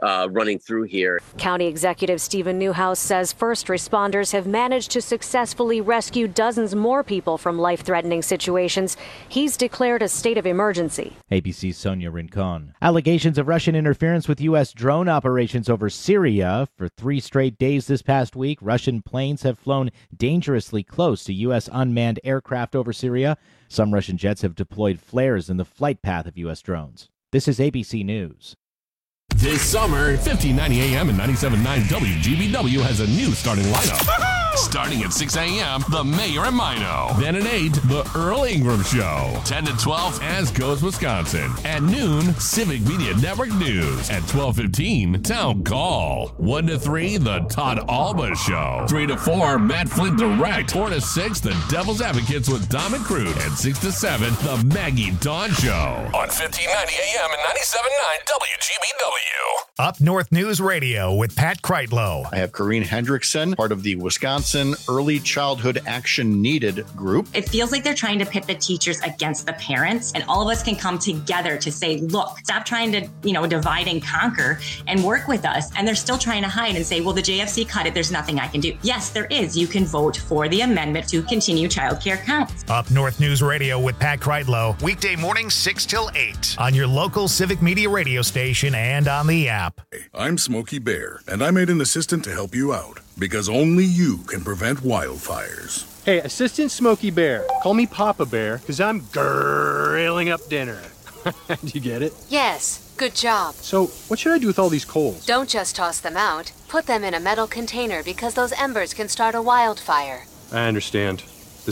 Speaker 8: uh, running through here.
Speaker 7: County Executive Stephen Newhouse says first responders have managed to successfully rescue dozens more people from life-threatening situations. He's declared a state of emergency.
Speaker 5: A B C's Sonia Rincon. Allegations of Russian interference with U S drone operations over Syria. For three straight days this past week, Russian planes have flown dangerously close to U S unmanned aircraft over Syria. Some Russian jets have deployed flares in the flight path of U S drones. This is A B C News.
Speaker 6: This summer, fifteen ninety A M and ninety-seven point nine W G B W has a new starting lineup. Starting at six A M, The Mayor and Mino. Then at eight, The Earl Ingram Show. ten to twelve, As Goes Wisconsin. At noon, Civic Media Network News. At twelve fifteen, Town Call. one to three, The Todd Alba Show. three to four, Matt Flint Direct. four to six, The Devil's Advocates with Dom and Crude. And six to seven, The Maggie Dawn Show. On fifteen ninety A M and ninety-seven point nine W G B W.
Speaker 1: Up North News Radio with Pat Kreitlow.
Speaker 17: I have Corrine Hendrickson, part of the Wisconsin Early Childhood Action Needed group.
Speaker 18: It feels like they're trying to pit the teachers against the parents, and all of us can come together to say, look, stop trying to, you know, divide and conquer and work with us. And they're still trying to hide and say, well, the J F C cut it. There's nothing I can do. Yes, there is. You can vote for the amendment to continue childcare counts.
Speaker 1: Up North News Radio with Pat Kreitlow. Weekday mornings six till eight on your local Civic Media radio station and on the app.
Speaker 9: I'm Smokey Bear, and I made an assistant to help you out, because only you can prevent wildfires.
Speaker 10: Hey, Assistant Smokey Bear, call me Papa Bear, because I'm grilling up dinner. Do you get it?
Speaker 11: Yes, good job.
Speaker 10: So, what should I do with all these coals?
Speaker 11: Don't just toss them out. Put them in a metal container because those embers can start a wildfire.
Speaker 10: I understand. The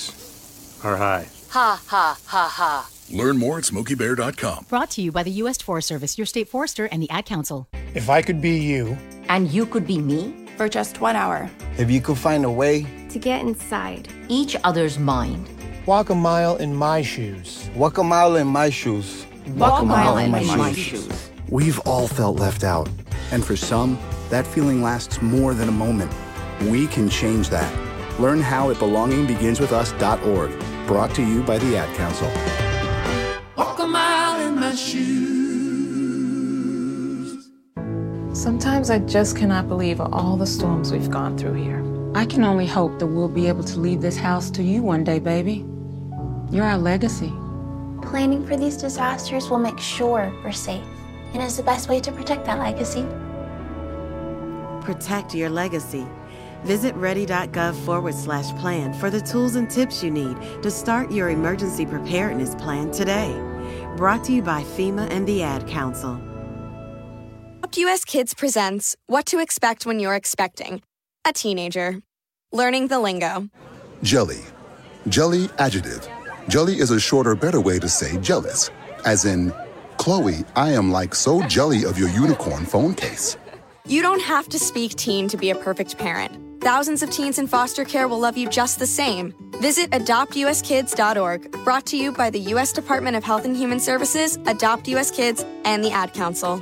Speaker 10: stakes are high.
Speaker 11: Ha, ha, ha, ha.
Speaker 9: Learn more at smokey bear dot com.
Speaker 25: Brought to you by the U S Forest Service, your state forester, and the Ad Council.
Speaker 26: If I could be you.
Speaker 27: And you could be me.
Speaker 28: For just one hour.
Speaker 26: If you could find a way.
Speaker 28: To get inside.
Speaker 27: Each other's mind.
Speaker 26: Walk a mile in my shoes. Walk a mile in my shoes.
Speaker 27: Walk, Walk a mile, mile in my, my shoes. shoes.
Speaker 21: We've all felt left out. And for some, that feeling lasts more than a moment. We can change that. Learn how at belonging begins with us dot org. Brought to you by the Ad Council.
Speaker 12: Walk a mile in my shoes.
Speaker 29: Sometimes I just cannot believe all the storms we've gone through here. I can only hope that we'll be able to leave this house to you one day, baby. You're our legacy.
Speaker 30: Planning for these disasters will make sure we're safe, and is the best way to protect that legacy.
Speaker 15: Protect your legacy. Visit ready.gov forward slash plan for the tools and tips you need to start your emergency preparedness plan today. Brought to you by FEMA and the Ad Council.
Speaker 31: Adopt U S Kids presents What to Expect When You're Expecting a Teenager. Learning the lingo.
Speaker 32: Jelly. Jelly adjective. Jelly is a shorter, better way to say jealous. As in, Chloe, I am like so jelly of your unicorn phone case.
Speaker 31: You don't have to speak teen to be a perfect parent. Thousands of teens in foster care will love you just the same. Visit adopt u s kids dot org. Brought to you by the U S Department of Health and Human Services, Adopt U S Kids, and the Ad Council.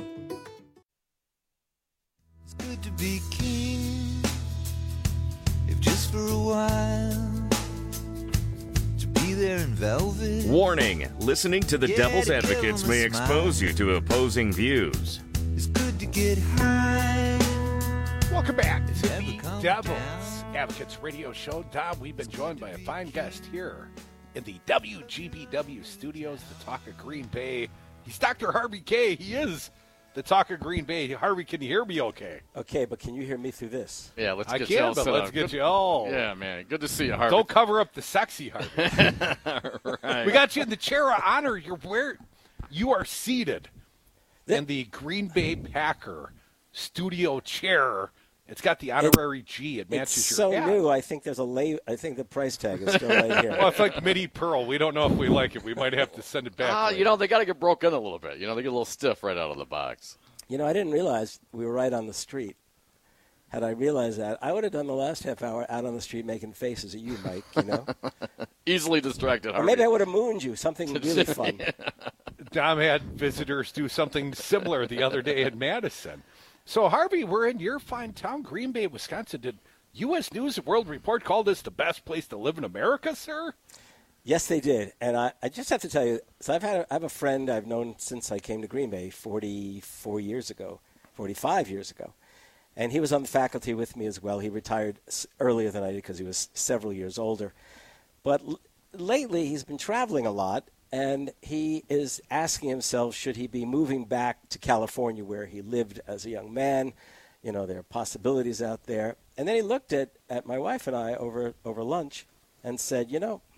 Speaker 12: It's good to be king, if just for a while, to be there in velvet.
Speaker 4: Warning, listening to the Devil's Advocates may expose you to opposing views.
Speaker 12: It's good to get high.
Speaker 23: Welcome back to the Devil's Advocates Radio Show. Dom, we've been joined by a fine guest here in the W G B W studios to talk of Green Bay. He's Doctor Harvey Kaye. He is the talk of Green Bay. Harvey, can you hear me okay?
Speaker 33: Okay, but can you hear me through this?
Speaker 24: Yeah, let's
Speaker 23: I
Speaker 24: get
Speaker 23: can,
Speaker 24: you all
Speaker 23: but
Speaker 24: set
Speaker 23: let's
Speaker 24: up.
Speaker 23: get
Speaker 24: Good.
Speaker 23: you all.
Speaker 24: Yeah, man. Good to see you, Harvey.
Speaker 23: Don't cover up the sexy, Harvey.
Speaker 24: Right.
Speaker 23: We got you in the chair of honor. You're where you are seated in the Green Bay Packer studio chair. It's got the honorary G. It matches
Speaker 33: it's
Speaker 23: your
Speaker 33: so
Speaker 23: hat.
Speaker 33: new. I think there's a lay. I think the price tag is still right here.
Speaker 23: Well, it's like midi pearl. We don't know if we like it. We might have to send it back.
Speaker 24: Ah, you know, they got to get broken a little bit. You know, they get a little stiff right out of the box.
Speaker 33: You know, I didn't realize we were right on the street. Had I realized that, I would have done the last half hour out on the street making faces at you, Mike, you know?
Speaker 24: Easily distracted, Harvey.
Speaker 33: Or maybe I would have mooned you, something really fun.
Speaker 23: Dom had visitors do something similar the other day in Madison. So, Harvey, we're in your fine town, Green Bay, Wisconsin. Did U S News and World Report call this the best place to live in America, sir?
Speaker 33: Yes, they did. And I, I just have to tell you, so I've had a, I have a friend I've known since I came to Green Bay forty-four years ago forty-five years ago. And he was on the faculty with me as well. He retired earlier than I did because he was several years older. But l- lately he's been traveling a lot, and he is asking himself, should he be moving back to California where he lived as a young man? You know, there are possibilities out there. And then he looked at, at my wife and I over, over lunch and said, you know,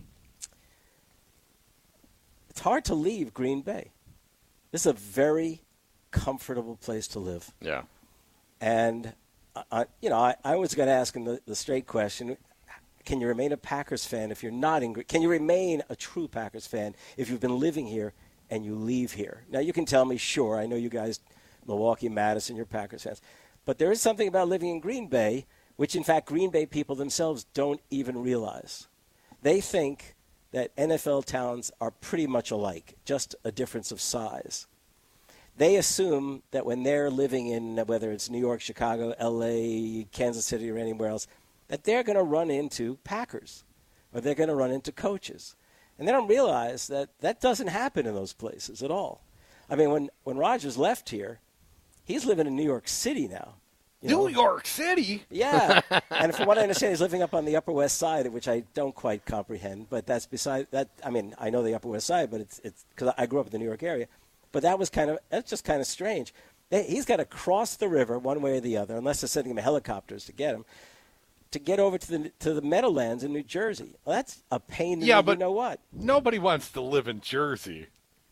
Speaker 33: it's hard to leave Green Bay. This is a very comfortable place to live.
Speaker 24: Yeah.
Speaker 33: And, I, you know, I, I was going to ask him the, the straight question, can you remain a Packers fan if you're not in – can you remain a true Packers fan if you've been living here and you leave here? Now, you can tell me, sure, I know you guys, Milwaukee, Madison, you're Packers fans. But there is something about living in Green Bay, which, in fact, Green Bay people themselves don't even realize. They think that N F L towns are pretty much alike, just a difference of size. They assume that when they're living in, whether it's New York, Chicago, L A, Kansas City, or anywhere else, that they're going to run into Packers or they're going to run into coaches. And they don't realize that that doesn't happen in those places at all. I mean, when, when Rodgers left here, he's living in New York City now. You
Speaker 23: New
Speaker 33: know?
Speaker 23: York City?
Speaker 33: Yeah. And from what I understand, he's living up on the Upper West Side, which I don't quite comprehend. But that's beside that. I mean, I know the Upper West Side, but it's it's because I grew up in the New York area. But that was kind of, that's just kind of strange. They, he's got to cross the river one way or the other, unless they're sending him helicopters to get him, to get over to the to the Meadowlands in New Jersey. Well, that's a pain.
Speaker 23: Yeah,
Speaker 33: you
Speaker 23: but
Speaker 33: know what?
Speaker 23: Nobody wants to live in Jersey.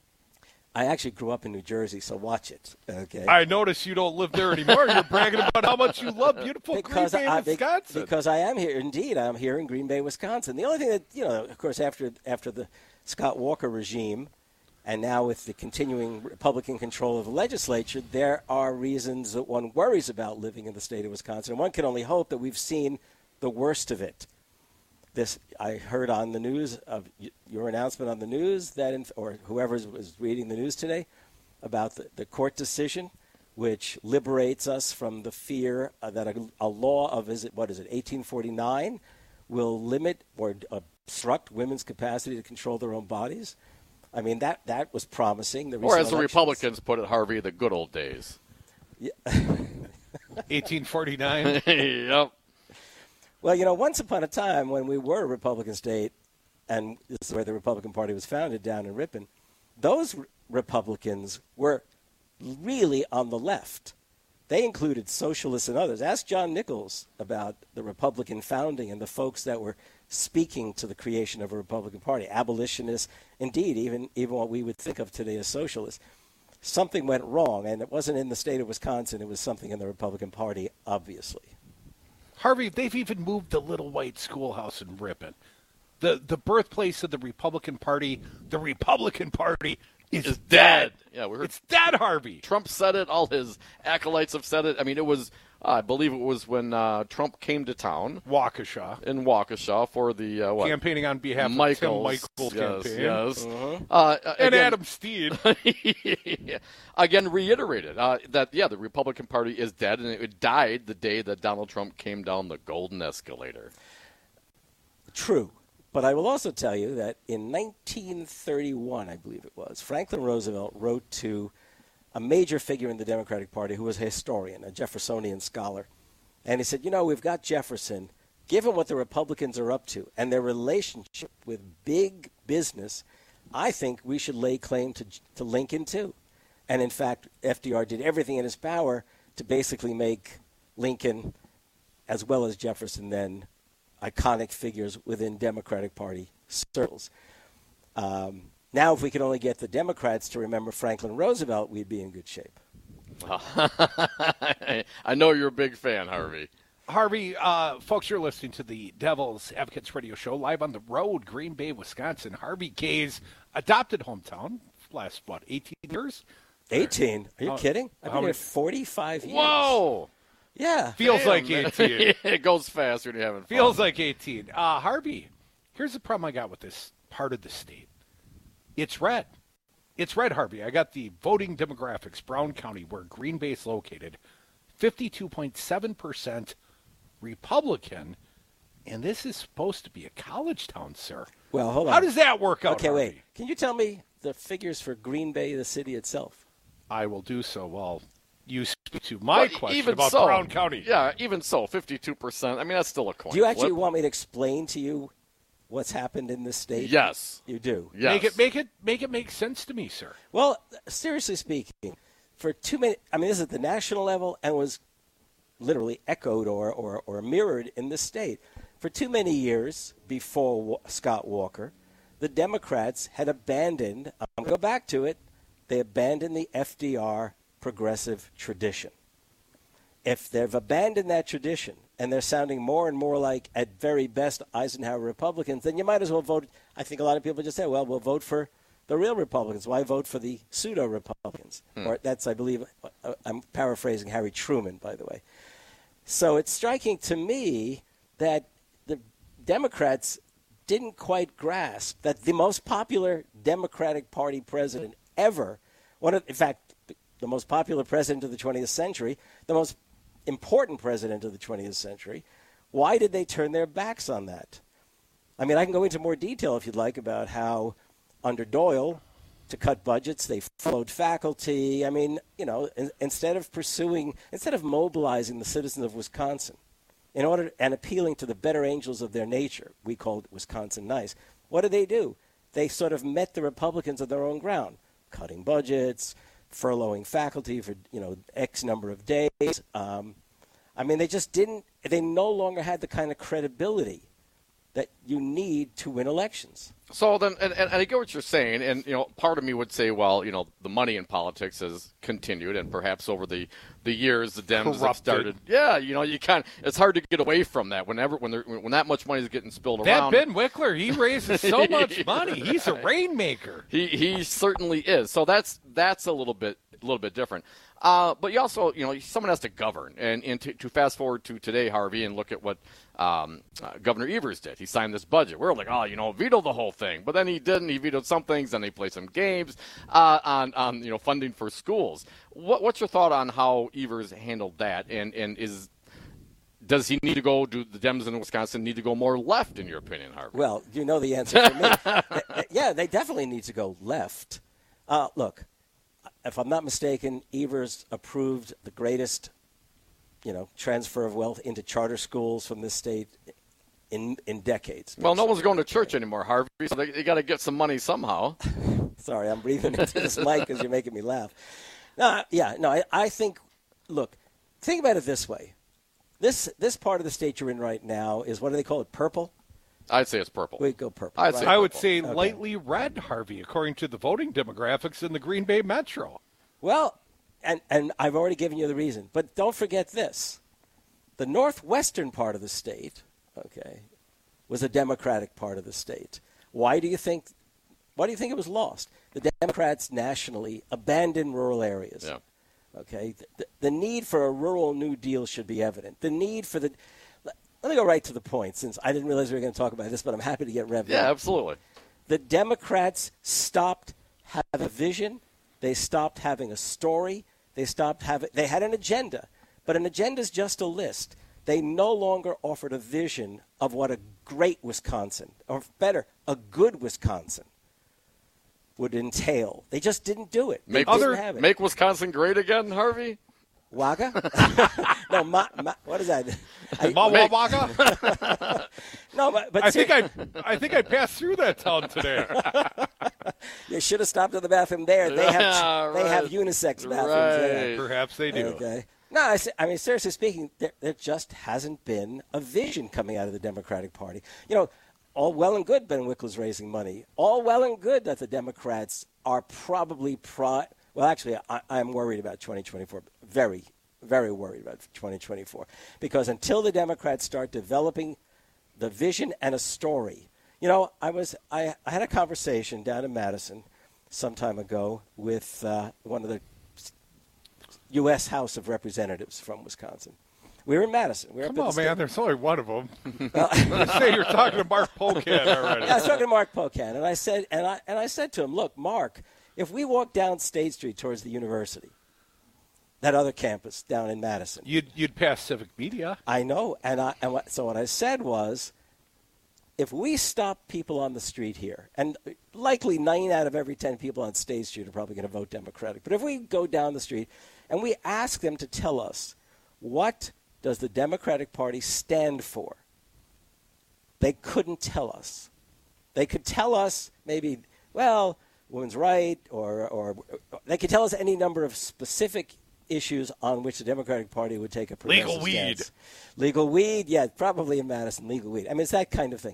Speaker 33: I actually grew up in New Jersey, so watch it. Okay.
Speaker 23: I notice you don't live there anymore. You're bragging about how much you love beautiful
Speaker 33: because
Speaker 23: Green Bay,
Speaker 33: I,
Speaker 23: Wisconsin.
Speaker 33: Because I am here. Indeed, I'm here in Green Bay, Wisconsin. The only thing that, you know, of course, after after the Scott Walker regime, and now with the continuing Republican control of the legislature, there are reasons that one worries about living in the state of Wisconsin. And one can only hope that we've seen the worst of it. This I heard on the news of your announcement on the news that, in, or whoever was reading the news today, about the, the court decision, which liberates us from the fear uh, that a, a law of is it what is it eighteen forty-nine will limit or obstruct women's capacity to control their own bodies. I mean, that, that was promising. The
Speaker 24: or as the
Speaker 33: elections.
Speaker 24: Republicans put it, Harvey, the good old days.
Speaker 33: Yeah.
Speaker 23: eighteen forty-nine?
Speaker 24: Yep.
Speaker 33: Well, you know, once upon a time when we were a Republican state, and this is where the Republican Party was founded down in Ripon, those r- Republicans were really on the left. They included socialists and others. Ask John Nichols about the Republican founding and the folks that were speaking to the creation of a Republican Party, abolitionists, indeed, even even what we would think of today as socialists. Something went wrong, and it wasn't in the state of Wisconsin. It was something in the Republican Party, obviously.
Speaker 23: Harvey, they've even moved the little white schoolhouse in Ripon. The the birthplace of the Republican Party, the Republican Party is
Speaker 24: Is
Speaker 23: dead.
Speaker 24: dead. Yeah, we heard
Speaker 23: It's dead, Harvey.
Speaker 24: Trump said it. All his acolytes have said it. I mean, it was, uh, I believe it was when uh, Trump came to town.
Speaker 23: Waukesha.
Speaker 24: In Waukesha for the, uh, what?
Speaker 23: Campaigning on behalf
Speaker 24: Michaels,
Speaker 23: of Tim Michaels'
Speaker 24: yes,
Speaker 23: campaign.
Speaker 24: Yes.
Speaker 33: Uh-huh.
Speaker 24: Uh,
Speaker 23: And
Speaker 24: again,
Speaker 23: Adam Steen.
Speaker 24: again, reiterated uh, that, yeah, the Republican Party is dead, and it died the day that Donald Trump came down the golden escalator.
Speaker 33: True. But I will also tell you that in nineteen thirty-one, I believe it was, Franklin Roosevelt wrote to a major figure in the Democratic Party who was a historian, a Jeffersonian scholar. And he said, you know, we've got Jefferson. Given what the Republicans are up to and their relationship with big business, I think we should lay claim to, to Lincoln, too. And, in fact, F D R did everything in his power to basically make Lincoln, as well as Jefferson then, iconic figures within Democratic Party circles. Um, now, if we could only get the Democrats to remember Franklin Roosevelt, we'd be in good shape.
Speaker 24: I know you're a big fan, Harvey.
Speaker 23: Harvey, uh, folks, you're listening to the Devil's Advocates Radio Show live on the road, Green Bay, Wisconsin. Harvey Kay's adopted hometown, last, what, eighteen years?
Speaker 33: eighteen? Are you
Speaker 23: Oh,
Speaker 33: kidding? I've
Speaker 23: how
Speaker 33: been here
Speaker 23: many-
Speaker 33: forty-five years.
Speaker 24: Whoa!
Speaker 33: Yeah.
Speaker 23: Feels
Speaker 24: Damn,
Speaker 23: like
Speaker 24: man.
Speaker 23: eighteen.
Speaker 24: It goes fast when you're having fun.
Speaker 23: Feels like eighteen. Uh, Harvey, here's the problem I got with this part of the state. It's red. It's red, Harvey. I got the voting demographics, Brown County, where Green Bay is located, fifty-two point seven percent Republican, and this is supposed to be a college town, sir.
Speaker 33: Well, hold on.
Speaker 23: How does that work out,
Speaker 33: Okay,
Speaker 23: Harvey?
Speaker 33: wait. Can you tell me the figures for Green Bay, the city itself?
Speaker 23: I will do so while you speak to my
Speaker 24: Well,
Speaker 23: question
Speaker 24: even
Speaker 23: about
Speaker 24: so,
Speaker 23: Brown County.
Speaker 24: Yeah, even so, fifty-two percent. I mean, that's still a coin
Speaker 33: Do you actually
Speaker 24: flip.
Speaker 33: want me to explain to you what's happened in this state?
Speaker 24: Yes.
Speaker 33: You do.
Speaker 24: Yes.
Speaker 23: Make it make it make it make sense to me, sir.
Speaker 33: Well, seriously speaking, for too many, I mean, this is at the national level and was literally echoed or, or, or mirrored in the state. For too many years before Wa- Scott Walker, the Democrats had abandoned, I'm going to go back to it, they abandoned the F D R progressive tradition. If they've abandoned that tradition and they're sounding more and more like, at very best, Eisenhower Republicans, then you might as well vote. I think a lot of people just say, well, we'll vote for the real Republicans. Why vote for the pseudo-Republicans?
Speaker 24: Hmm.
Speaker 33: Or that's, I believe, uh, I'm paraphrasing Harry Truman, by the way. So it's striking to me that the Democrats didn't quite grasp that the most popular Democratic Party president ever, one of, in fact, the most popular president of the twentieth century, the most important president of the twentieth century, why did they turn their backs on that? I mean, I can go into more detail if you'd like about how under Doyle, to cut budgets, they followed faculty. I mean, you know, in, instead of pursuing, instead of mobilizing the citizens of Wisconsin in order and appealing to the better angels of their nature, we called Wisconsin nice, what did they do? They sort of met the Republicans on their own ground, cutting budgets, furloughing faculty for, you know, X number of days. Um, I mean, they just didn't, they no longer had the kind of credibility that you need to win elections.
Speaker 24: So then, and, and I get what you're saying, and you know, part of me would say, well, you know, the money in politics has continued, and perhaps over the, the years, the Dems
Speaker 23: Corrupted.
Speaker 24: have started. Yeah, you know, you kind it's hard to get away from that whenever when there, when that much money is getting spilled
Speaker 23: That
Speaker 24: around.
Speaker 23: Ben Wickler, he raises so much money. He's a rainmaker.
Speaker 24: He he certainly is. So that's that's a little bit a little bit different. Uh, but you also, you know, someone has to govern. And, and to, to fast forward to today, Harvey, and look at what um, uh, Governor Evers did. He signed this budget. We're like, oh, you know, veto the whole thing. But then he didn't. He vetoed some things. Then they played some games uh, on, on, you know, funding for schools. What, what's your thought on how Evers handled that? And, and is does he need to go, do the Dems in Wisconsin need to go more left, in your opinion, Harvey?
Speaker 33: Well, you know the answer for me. Yeah, they definitely need to go left. Uh, look. If I'm not mistaken, Evers approved the greatest, you know, transfer of wealth into charter schools from this state in in decades.
Speaker 24: Well, no one's going to church anymore, Harvey, so they, they got to get some money somehow.
Speaker 33: Sorry, I'm breathing into this mic because you're making me laugh. No, yeah, no, I, I think, look, think about it this way. This this part of the state you're in right now is, what do they call it, purple?
Speaker 24: I'd say it's purple.
Speaker 33: We'd go purple.
Speaker 24: I'd
Speaker 33: right?
Speaker 24: say
Speaker 23: I would
Speaker 24: purple.
Speaker 23: say
Speaker 33: Okay.
Speaker 23: lightly red, Harvey, according to the voting demographics in the Green Bay Metro.
Speaker 33: Well, and, and I've already given you the reason. But don't forget this. The northwestern part of the state, okay, was a Democratic part of the state. Why do you think why do you think it was lost? The Democrats nationally abandoned rural areas.
Speaker 24: Yeah.
Speaker 33: Okay? The, the need for a rural New Deal should be evident. The need for the Let me go right to the point, since I didn't realize we were going to talk about this, but I'm happy to get revved
Speaker 24: Yeah,
Speaker 33: up.
Speaker 24: absolutely.
Speaker 33: The Democrats stopped having a vision. They stopped having a story. They stopped having. They had an agenda, but an agenda is just a list. They no longer offered a vision of what a great Wisconsin, or better, a good Wisconsin, would entail. They just didn't do it. They
Speaker 24: Make,
Speaker 33: didn't
Speaker 24: other,
Speaker 33: have it.
Speaker 24: make Wisconsin great again, Harvey?
Speaker 33: Waga? no, ma, ma, what is that? I,
Speaker 23: Ma- wa- Waga?
Speaker 33: no, but, but
Speaker 23: I think I, I think I passed through that town today.
Speaker 33: You should have stopped at the bathroom there. They have
Speaker 24: Yeah,
Speaker 33: they have
Speaker 24: right.
Speaker 33: unisex bathrooms
Speaker 24: Right.
Speaker 33: there.
Speaker 23: Perhaps they do.
Speaker 33: Okay. No, I, se- I mean, seriously speaking, there, there just hasn't been a vision coming out of the Democratic Party. You know, all well and good Ben Wickler's raising money. All well and good that the Democrats are probably pro. Well, actually, I, I'm worried about twenty twenty-four. Very, very worried about twenty twenty-four. Because until the Democrats start developing the vision and a story. You know, I was I, I had a conversation down in Madison some time ago with uh, one of the U S House of Representatives from Wisconsin. We were in Madison. We were
Speaker 23: Come
Speaker 33: up at
Speaker 23: on,
Speaker 33: the
Speaker 23: man.
Speaker 33: state-
Speaker 23: There's only one of them. You say you're talking to Mark Pocan already.
Speaker 33: Yeah, I was talking to Mark Pocan, and I said, and I and I said to him, "Look, Mark, if we walk down State Street towards the university, that other campus down in Madison,
Speaker 23: You'd you'd pass Civic Media.
Speaker 33: I know." And I and what, so what I said was, if we stop people on the street here, and likely nine out of every ten people on State Street are probably going to vote Democratic, but if we go down the street and we ask them to tell us, what does the Democratic Party stand for? They couldn't tell us. They could tell us maybe, well, women's right, or, or they could tell us any number of specific issues on which the Democratic Party would take a progressive
Speaker 23: Legal weed.
Speaker 33: stance. Legal weed, yeah, probably in Madison, legal weed. I mean, it's that kind of thing.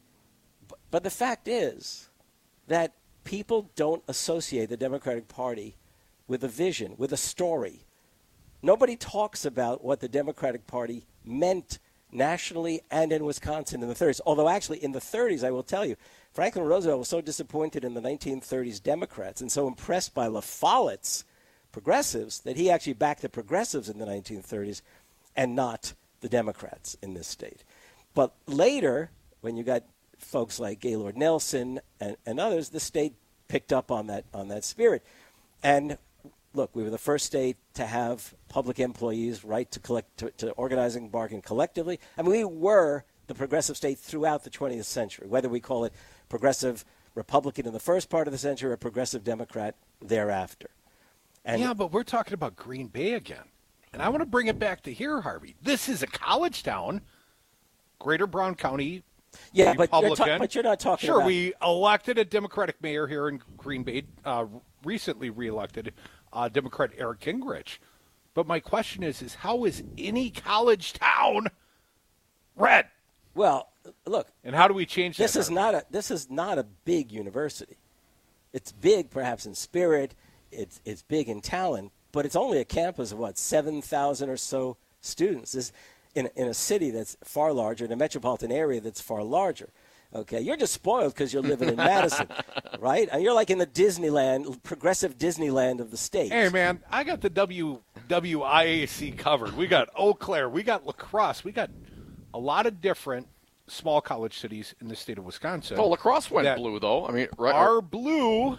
Speaker 33: But, but the fact is that people don't associate the Democratic Party with a vision, with a story. Nobody talks about what the Democratic Party meant nationally and in Wisconsin in the thirties. Although actually in the thirties, I will tell you, Franklin Roosevelt was so disappointed in the nineteen thirties Democrats and so impressed by La Follette's progressives that he actually backed the progressives in the nineteen thirties and not the Democrats in this state. But later, when you got folks like Gaylord Nelson and, and others, the state picked up on that on that spirit. And look, we were the first state to have public employees right to collect to, to organizing and bargain collectively. I mean, we were the progressive state throughout the twentieth century, whether we call it progressive Republican in the first part of the century or progressive Democrat thereafter. And
Speaker 23: yeah, but we're talking about Green Bay again. And I want to bring it back to here, Harvey. This is a college town, Greater Brown County,
Speaker 33: yeah,
Speaker 23: Republican.
Speaker 33: but you're, ta- but you're not talking
Speaker 23: sure,
Speaker 33: about...
Speaker 23: Sure, we elected a Democratic mayor here in Green Bay, uh, recently reelected uh, Democrat Eric Gingrich. But my question is, is how is any college town red?
Speaker 33: Well, look.
Speaker 23: And how do we change that?
Speaker 33: This is not a this is not a big university. It's big, perhaps in spirit. It's it's big in talent, but it's only a campus of what seven thousand or so students. This in in a city that's far larger, in a metropolitan area that's far larger. Okay, you're just spoiled because you're living in Madison, right? And you're like in the Disneyland, progressive Disneyland of the state.
Speaker 23: Hey, man, I got the W W I A C covered. We got Eau Claire, we got La Crosse, we got a lot of different small college cities in the state of Wisconsin.
Speaker 24: Oh, La Crosse went blue, though. I mean, right,
Speaker 23: are blue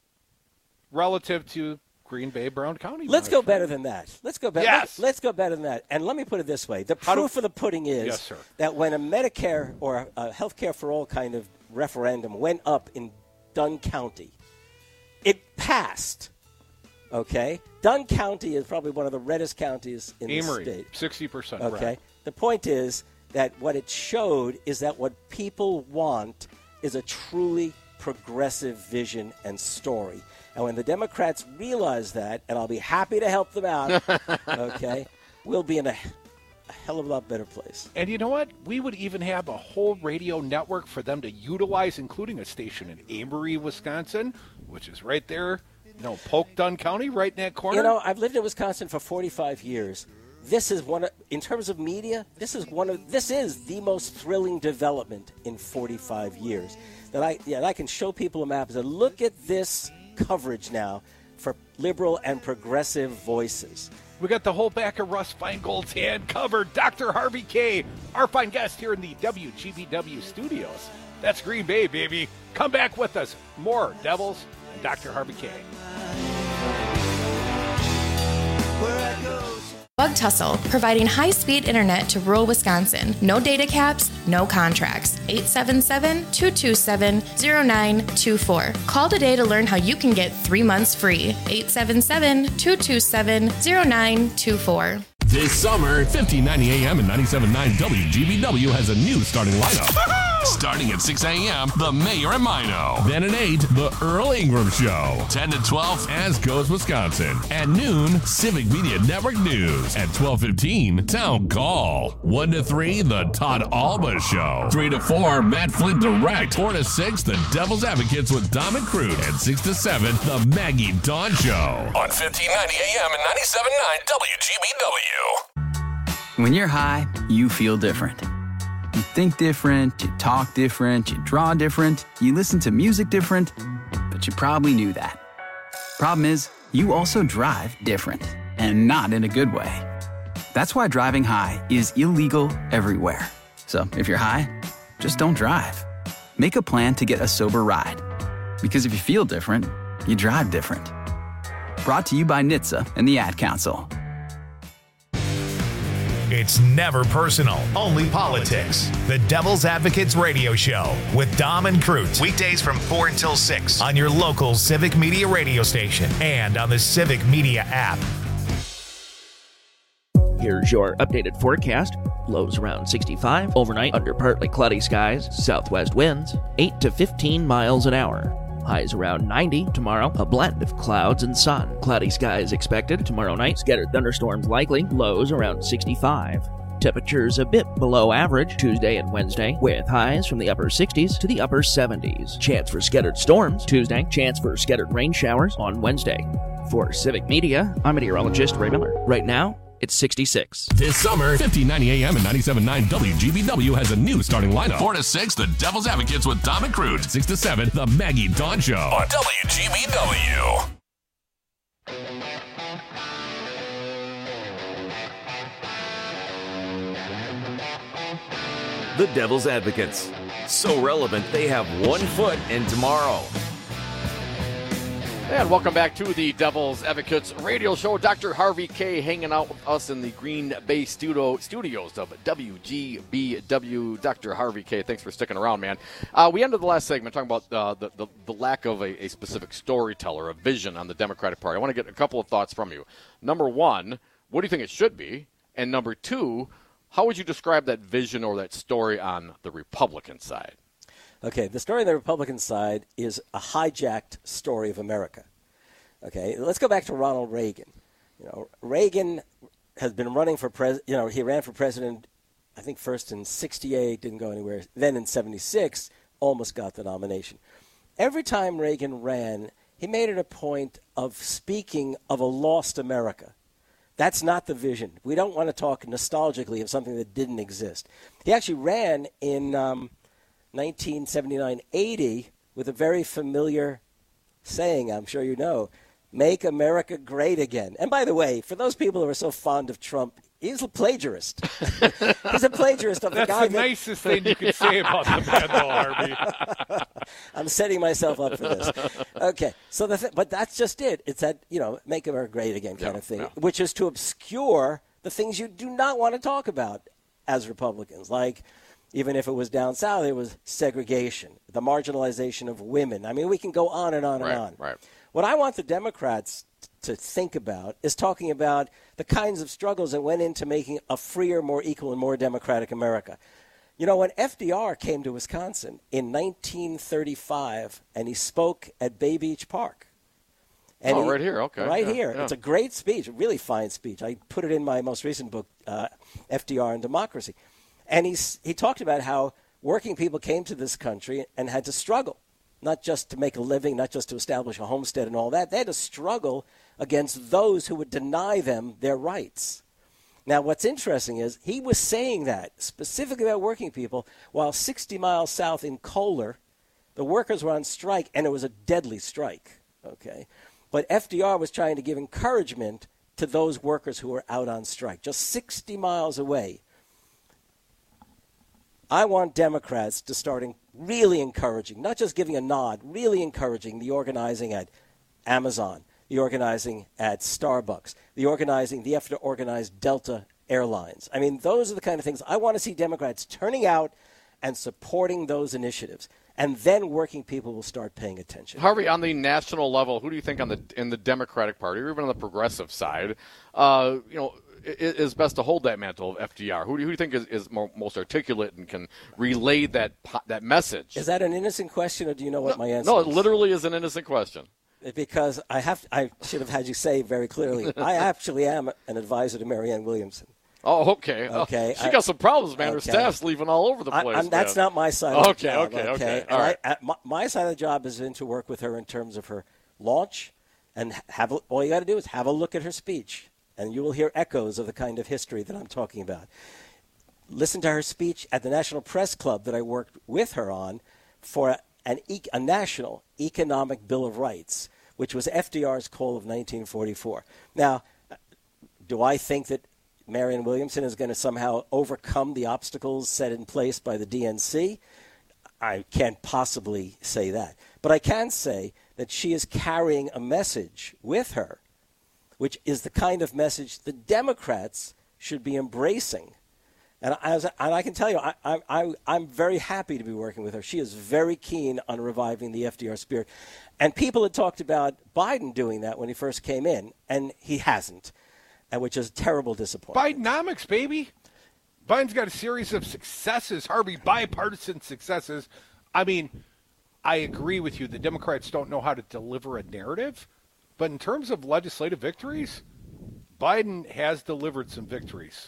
Speaker 23: relative to Green Bay, Brown County.
Speaker 33: Let's go better than that. Let's go better.
Speaker 23: Yes.
Speaker 33: Let's go better than that. And let me put it this way: the
Speaker 23: How
Speaker 33: proof
Speaker 23: do,
Speaker 33: of the pudding is
Speaker 23: yes, sir.
Speaker 33: that when a Medicare or a health care for all kind of referendum went up in Dunn County, it passed. Okay, Dunn County is probably one of the reddest counties in
Speaker 23: Amory,
Speaker 33: the state.
Speaker 23: sixty percent.
Speaker 33: Okay.
Speaker 23: Red.
Speaker 33: The point is that what it showed is that what people want is a truly progressive vision and story. And when the Democrats realize that, and I'll be happy to help them out, okay, we'll be in a, a hell of a lot better place.
Speaker 23: And you know what? We would even have a whole radio network for them to utilize, including a station in Amory, Wisconsin, which is right there, you know, Polk Dunn County, right in that corner.
Speaker 33: You know, I've lived in Wisconsin for forty-five years. This is one of, in terms of media, this is one of, this is the most thrilling development in forty-five years. That I, yeah, that I can show people a map and say, look at this coverage now for liberal and progressive voices.
Speaker 23: We got the whole back of Russ Feingold's hand covered. Doctor Harvey Kaye, our fine guest here in the W G B W studios. That's Green Bay, baby. Come back with us. More Devils and Doctor Harvey Kaye.
Speaker 31: Bug Tussle, providing high-speed internet to rural Wisconsin. No data caps, no contracts. eight seven seven, two two seven, zero nine two four. Call today to learn how you can get three months free. eight seven seven, two two seven, zero nine two four.
Speaker 2: This summer, fifteen ninety A M and ninety-seven point nine W G B W has a new starting lineup. Starting at six A M, The Mayor and Mino. Then at eight, The Earl Ingram Show. ten to twelve, As Goes Wisconsin. At noon, Civic Media Network News. At twelve fifteen, Town Call. one to three, The Todd Alba Show. three to four, Matt Flint Direct. four to six, The Devil's Advocates with Dom and Crude. And six to seven, The Maggie Dawn Show. On fifteen ninety A M and ninety-seven point nine W G B W.
Speaker 3: When you're high, you feel different. You think different, you talk different, you draw different, you listen to music different, but you probably knew that. Problem is, you also drive different, and not in a good way. That's why driving high is illegal everywhere. So if you're high, just don't drive. Make a plan to get a sober ride. Because if you feel different, you drive different. Brought to you by N H T S A and the Ad Council.
Speaker 1: It's never personal, only politics. The Devil's Advocates Radio Show with Dom and Cruz. Weekdays from four until six on your local Civic Media radio station and on the Civic Media app.
Speaker 5: Here's your updated forecast. Lows around sixty-five. Overnight under partly cloudy skies. Southwest winds eight to fifteen miles an hour. Highs around ninety. Tomorrow, a blend of clouds and sun. Cloudy skies expected. Tomorrow night, scattered thunderstorms likely. Lows around sixty-five. Temperatures a bit below average Tuesday and Wednesday, with highs from the upper sixties to the upper seventies. Chance for scattered storms Tuesday. Chance for scattered rain showers on Wednesday. For Civic Media, I'm meteorologist Ray Miller. Right now, it's sixty-six.
Speaker 2: This summer, fifteen ninety A M and ninety-seven point nine W G B W has a new starting lineup. four to six, The Devil's Advocates with Dom and Cruz. six to seven, The Maggie Dawn Show on W G B W.
Speaker 4: The Devil's Advocates. So relevant, they have one foot in tomorrow.
Speaker 24: And welcome back to the Devil's Advocates radio show. Doctor Harvey K hanging out with us in the Green Bay studio, studios of W G B W. Doctor Harvey K, thanks for sticking around, man. Uh, we ended the last segment talking about uh, the, the, the lack of a, a specific storyteller, a vision on the Democratic Party. I want to get a couple of thoughts from you. Number one, what do you think it should be? And number two, how would you describe that vision or that story on the Republican side?
Speaker 33: Okay, the story on the Republican side is a hijacked story of America. Okay, let's go back to Ronald Reagan. You know, Reagan has been running for pres. You know, he ran for president, I think first in sixty-eight, didn't go anywhere. Then in seventy-six, almost got the nomination. Every time Reagan ran, he made it a point of speaking of a lost America. That's not the vision. We don't want to talk nostalgically of something that didn't exist. He actually ran in um, nineteen seventy-nine eighty with a very familiar saying, I'm sure you know, "Make America Great Again." And by the way, for those people who are so fond of Trump, he's a plagiarist. He's a plagiarist of the
Speaker 23: That's
Speaker 33: guy
Speaker 23: the
Speaker 33: that...
Speaker 23: nicest thing you could say about the man, though, Harvey.
Speaker 33: I'm setting myself up for this. Okay, so the th- but that's just it. It's that, you know, "Make America Great Again" kind
Speaker 24: Yeah,
Speaker 33: of thing,
Speaker 24: yeah.
Speaker 33: which is to obscure the things you do not want to talk about as Republicans. Like, even if it was down south, it was segregation, the marginalization of women. I mean, we can go on and on
Speaker 24: Right,
Speaker 33: and on.
Speaker 24: right.
Speaker 33: What I want the Democrats t- to think about is talking about the kinds of struggles that went into making a freer, more equal, and more democratic America. You know, when F D R came to Wisconsin in nineteen thirty-five, and he spoke at Bay Beach Park. And
Speaker 24: Oh,
Speaker 33: he-
Speaker 24: right here, okay.
Speaker 33: Right
Speaker 24: Yeah,
Speaker 33: here.
Speaker 24: yeah.
Speaker 33: It's a great speech, a really fine speech. I put it in my most recent book, uh, F D R and Democracy. And he's, he talked about how working people came to this country and had to struggle, not just to make a living, not just to establish a homestead and all that. They had to struggle against those who would deny them their rights. Now, what's interesting is he was saying that specifically about working people while sixty miles south in Kohler, the workers were on strike, and it was a deadly strike. Okay, but F D R was trying to give encouragement to those workers who were out on strike, just sixty miles away. I want Democrats to start in really encouraging, not just giving a nod, really encouraging the organizing at Amazon, the organizing at Starbucks, the organizing, the effort to organize Delta Airlines. I mean, those are the kind of things I want to see Democrats turning out and supporting those initiatives. And then working people will start paying attention.
Speaker 24: Harvey, on the national level, who do you think on the in the Democratic Party, or even on the progressive side, uh, you know, is, is best to hold that mantle of F D R? Who do you, who do you think is, is more, most articulate and can relay that that message?
Speaker 33: Is that an innocent question, or do you know what
Speaker 24: no,
Speaker 33: my answer
Speaker 24: no,
Speaker 33: is?
Speaker 24: No, it literally is an innocent question.
Speaker 33: Because I have, I should have had you say very clearly, I actually am an advisor to Marianne Williamson.
Speaker 24: Oh, okay.
Speaker 33: Okay.
Speaker 24: Oh, she got some problems, man.
Speaker 33: Okay.
Speaker 24: Her staff's leaving all over the place.
Speaker 33: I, I'm, that's
Speaker 24: man.
Speaker 33: not my side of
Speaker 24: okay,
Speaker 33: the job.
Speaker 24: Okay, okay, okay.
Speaker 33: And
Speaker 24: All right.
Speaker 33: I, my, my side of the job is in to work with her in terms of her launch, and have a, all you got to do is have a look at her speech, and you will hear echoes of the kind of history that I'm talking about. Listen to her speech at the National Press Club that I worked with her on for an e- a national economic Bill of Rights, which was F D R's call of nineteen forty-four. Now, do I think that Marianne Williamson is going to somehow overcome the obstacles set in place by the D N C? I can't possibly say that. But I can say that she is carrying a message with her, which is the kind of message the Democrats should be embracing. And I, and I can tell you, I, I, I'm very happy to be working with her. She is very keen on reviving the F D R spirit. And people had talked about Biden doing that when he first came in, and he hasn't, and which is a terrible disappointment.
Speaker 23: Bidenomics, baby. Biden's got a series of successes, Harvey, bipartisan successes. I mean, I agree with you. The Democrats don't know how to deliver a narrative. But in terms of legislative victories, Biden has delivered some victories.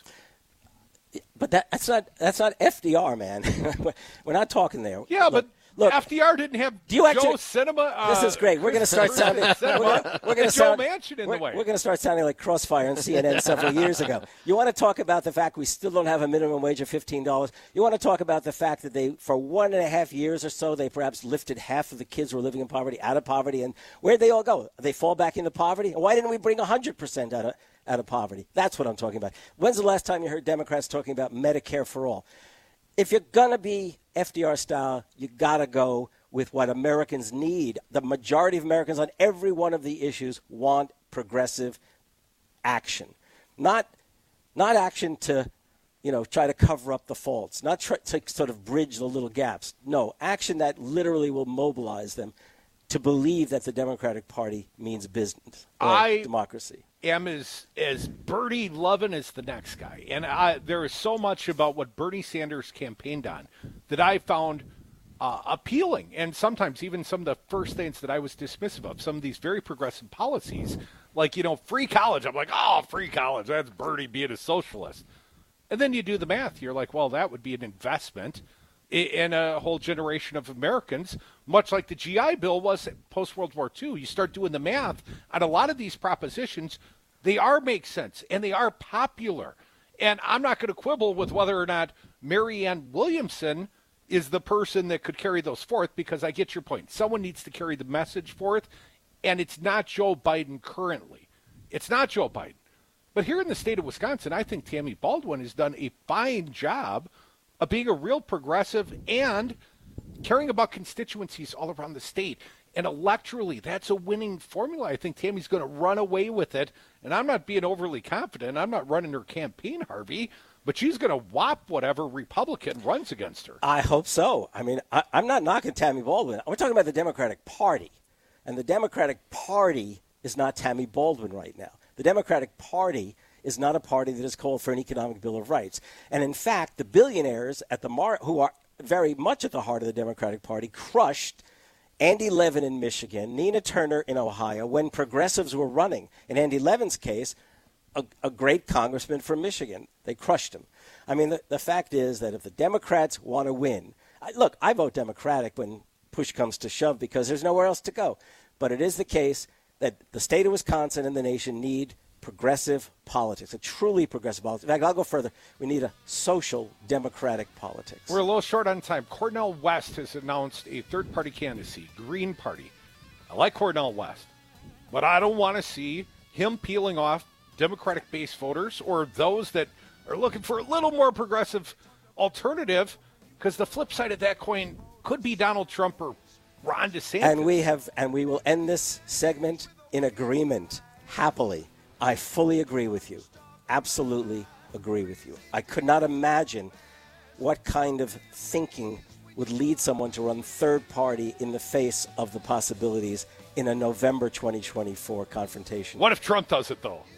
Speaker 33: But that, that's not that's not F D R, man. We're not talking there.
Speaker 23: Yeah,
Speaker 33: look,
Speaker 23: but
Speaker 33: look,
Speaker 23: F D R didn't have
Speaker 33: do you
Speaker 23: Joe
Speaker 33: actually,
Speaker 23: Cinema. Uh,
Speaker 33: this is great. We're going to start sounding. We're gonna, we're gonna
Speaker 23: Joe
Speaker 33: sound,
Speaker 23: Manchin in
Speaker 33: we're,
Speaker 23: the way.
Speaker 33: We're going to start sounding like Crossfire on C N N several years ago. You want to talk about the fact we still don't have a minimum wage of fifteen dollars? You want to talk about the fact that they, for one and a half years or so, they perhaps lifted half of the kids who are living in poverty out of poverty, and where'd they all go? They fall back into poverty. And why didn't we bring one hundred percent out of out of poverty? That's what I'm talking about. When's the last time you heard Democrats talking about Medicare for all? If you're going to be F D R style, you got to go with what Americans need. The majority of Americans on every one of the issues want progressive action. Not not action to, you know, try to cover up the faults, not try to sort of bridge the little gaps. No, action that literally will mobilize them to believe that the Democratic Party means business or
Speaker 23: I
Speaker 33: democracy.
Speaker 23: am as as Bernie loving as the next guy, and I, there is so much about what Bernie Sanders campaigned on that I found uh, appealing, and sometimes even some of the first things that I was dismissive of, some of these very progressive policies, like, you know, free college. I'm like, oh, free college, that's Bernie being a socialist. And then you do the math, you're like, well, that would be an investment in a whole generation of Americans, much like the G I Bill was post-World War Two. You start doing the math on a lot of these propositions, they are make sense, and they are popular. And I'm not going to quibble with whether or not Marianne Williamson is the person that could carry those forth, because I get your point. Someone needs to carry the message forth, and it's not Joe Biden currently. It's not Joe Biden. But here in the state of Wisconsin, I think Tammy Baldwin has done a fine job of being a real progressive and caring about constituencies all around the state. And electorally, that's a winning formula. I think Tammy's going to run away with it. And I'm not being overly confident. I'm not running her campaign, Harvey, but she's going to whop whatever Republican runs against her.
Speaker 33: I hope so. I mean, I, I'm not knocking Tammy Baldwin. We're talking about the Democratic Party. And the Democratic Party is not Tammy Baldwin right now. The Democratic Party is not a party that has called for an economic Bill of Rights. And in fact, the billionaires at the Mar- who are very much at the heart of the Democratic Party crushed Andy Levin in Michigan, Nina Turner in Ohio, when progressives were running. In Andy Levin's case, a, a great congressman from Michigan. They crushed him. I mean, the, the fact is that if the Democrats want to win, I, look, I vote Democratic when push comes to shove because there's nowhere else to go. But it is the case that the state of Wisconsin and the nation need progressive politics, a truly progressive politics. In fact, I'll go further. We need a social democratic politics.
Speaker 23: We're a little short on time. Cornel West has announced a third-party candidacy, Green Party. I like Cornel West, but I don't want to see him peeling off Democratic base voters or those that are looking for a little more progressive alternative, because the flip side of that coin could be Donald Trump or Ron DeSantis.
Speaker 33: And we have, and we will end this segment in agreement, happily. I fully agree with you. Absolutely agree with you. I could not imagine what kind of thinking would lead someone to run third party in the face of the possibilities in a November twenty twenty-four confrontation.
Speaker 23: What if Trump does it, though?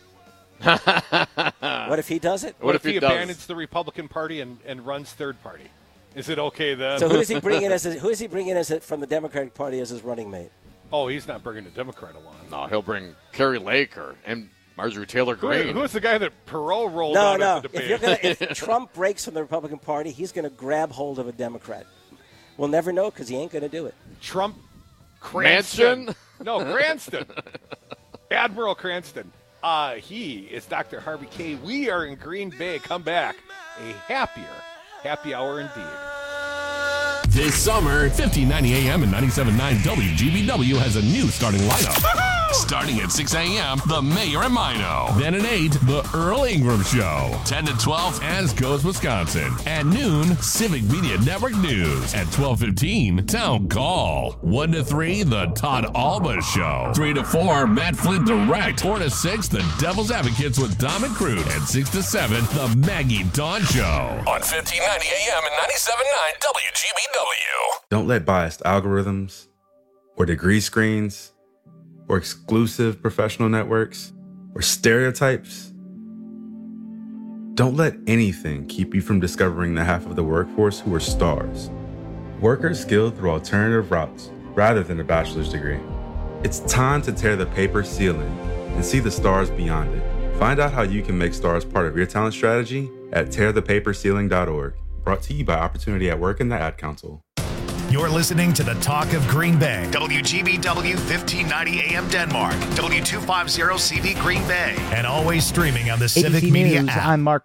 Speaker 33: What if he does it?
Speaker 23: What, what if, if he, he abandons the Republican Party and, and runs third party? Is it okay then?
Speaker 33: So who does he bring in as a, who is he bringing as a, from the Democratic Party as his running mate?
Speaker 23: Oh, he's not bringing a Democrat along.
Speaker 24: No, he'll bring Carrie Lake or and Marjorie Taylor Greene.
Speaker 23: Who, who's the guy that Perot rolled
Speaker 33: no,
Speaker 23: out
Speaker 33: no.
Speaker 23: of the debate?
Speaker 33: If, you're gonna, if Trump breaks from the Republican Party, he's going to grab hold of a Democrat. We'll never know because he ain't going to do it.
Speaker 23: Trump, Cranston.
Speaker 24: Manchin?
Speaker 23: No, Cranston. Admiral Cranston. Uh, he is Doctor Harvey K. We are in Green Bay. Come back. A happier, happy hour indeed.
Speaker 2: This summer, fifteen ninety A M and ninety-seven point nine W G B W has a new starting lineup. Starting at six a.m., The Mayor and Mino. Then at eight, The Earl Ingram Show. ten to twelve, As Goes Wisconsin. At noon, Civic Media Network News. At twelve fifteen, Town Call. one to three, The Todd Alba Show. three to four, Matt Flint Direct. four to six, The Devil's Advocates with Dom and Crute. And six to seven, The Maggie Dawn Show. On fifteen ninety A M and ninety-seven point nine W G B W.
Speaker 6: Don't let biased algorithms or degree screens or exclusive professional networks or stereotypes, don't let anything keep you from discovering the half of the workforce who are stars. Workers skilled through alternative routes rather than a bachelor's degree. It's time to tear the paper ceiling and see the stars beyond it. Find out how you can make stars part of your talent strategy at tear the paper ceiling dot org. Brought to you by Opportunity at Work and the Ad Council.
Speaker 1: You're listening to the Talk of Green Bay. W G B W fifteen ninety A M Denmark. W two fifty C V Green Bay. And always streaming on the Civic
Speaker 7: A B C
Speaker 1: Media
Speaker 7: News,
Speaker 1: app.
Speaker 7: I'm Mark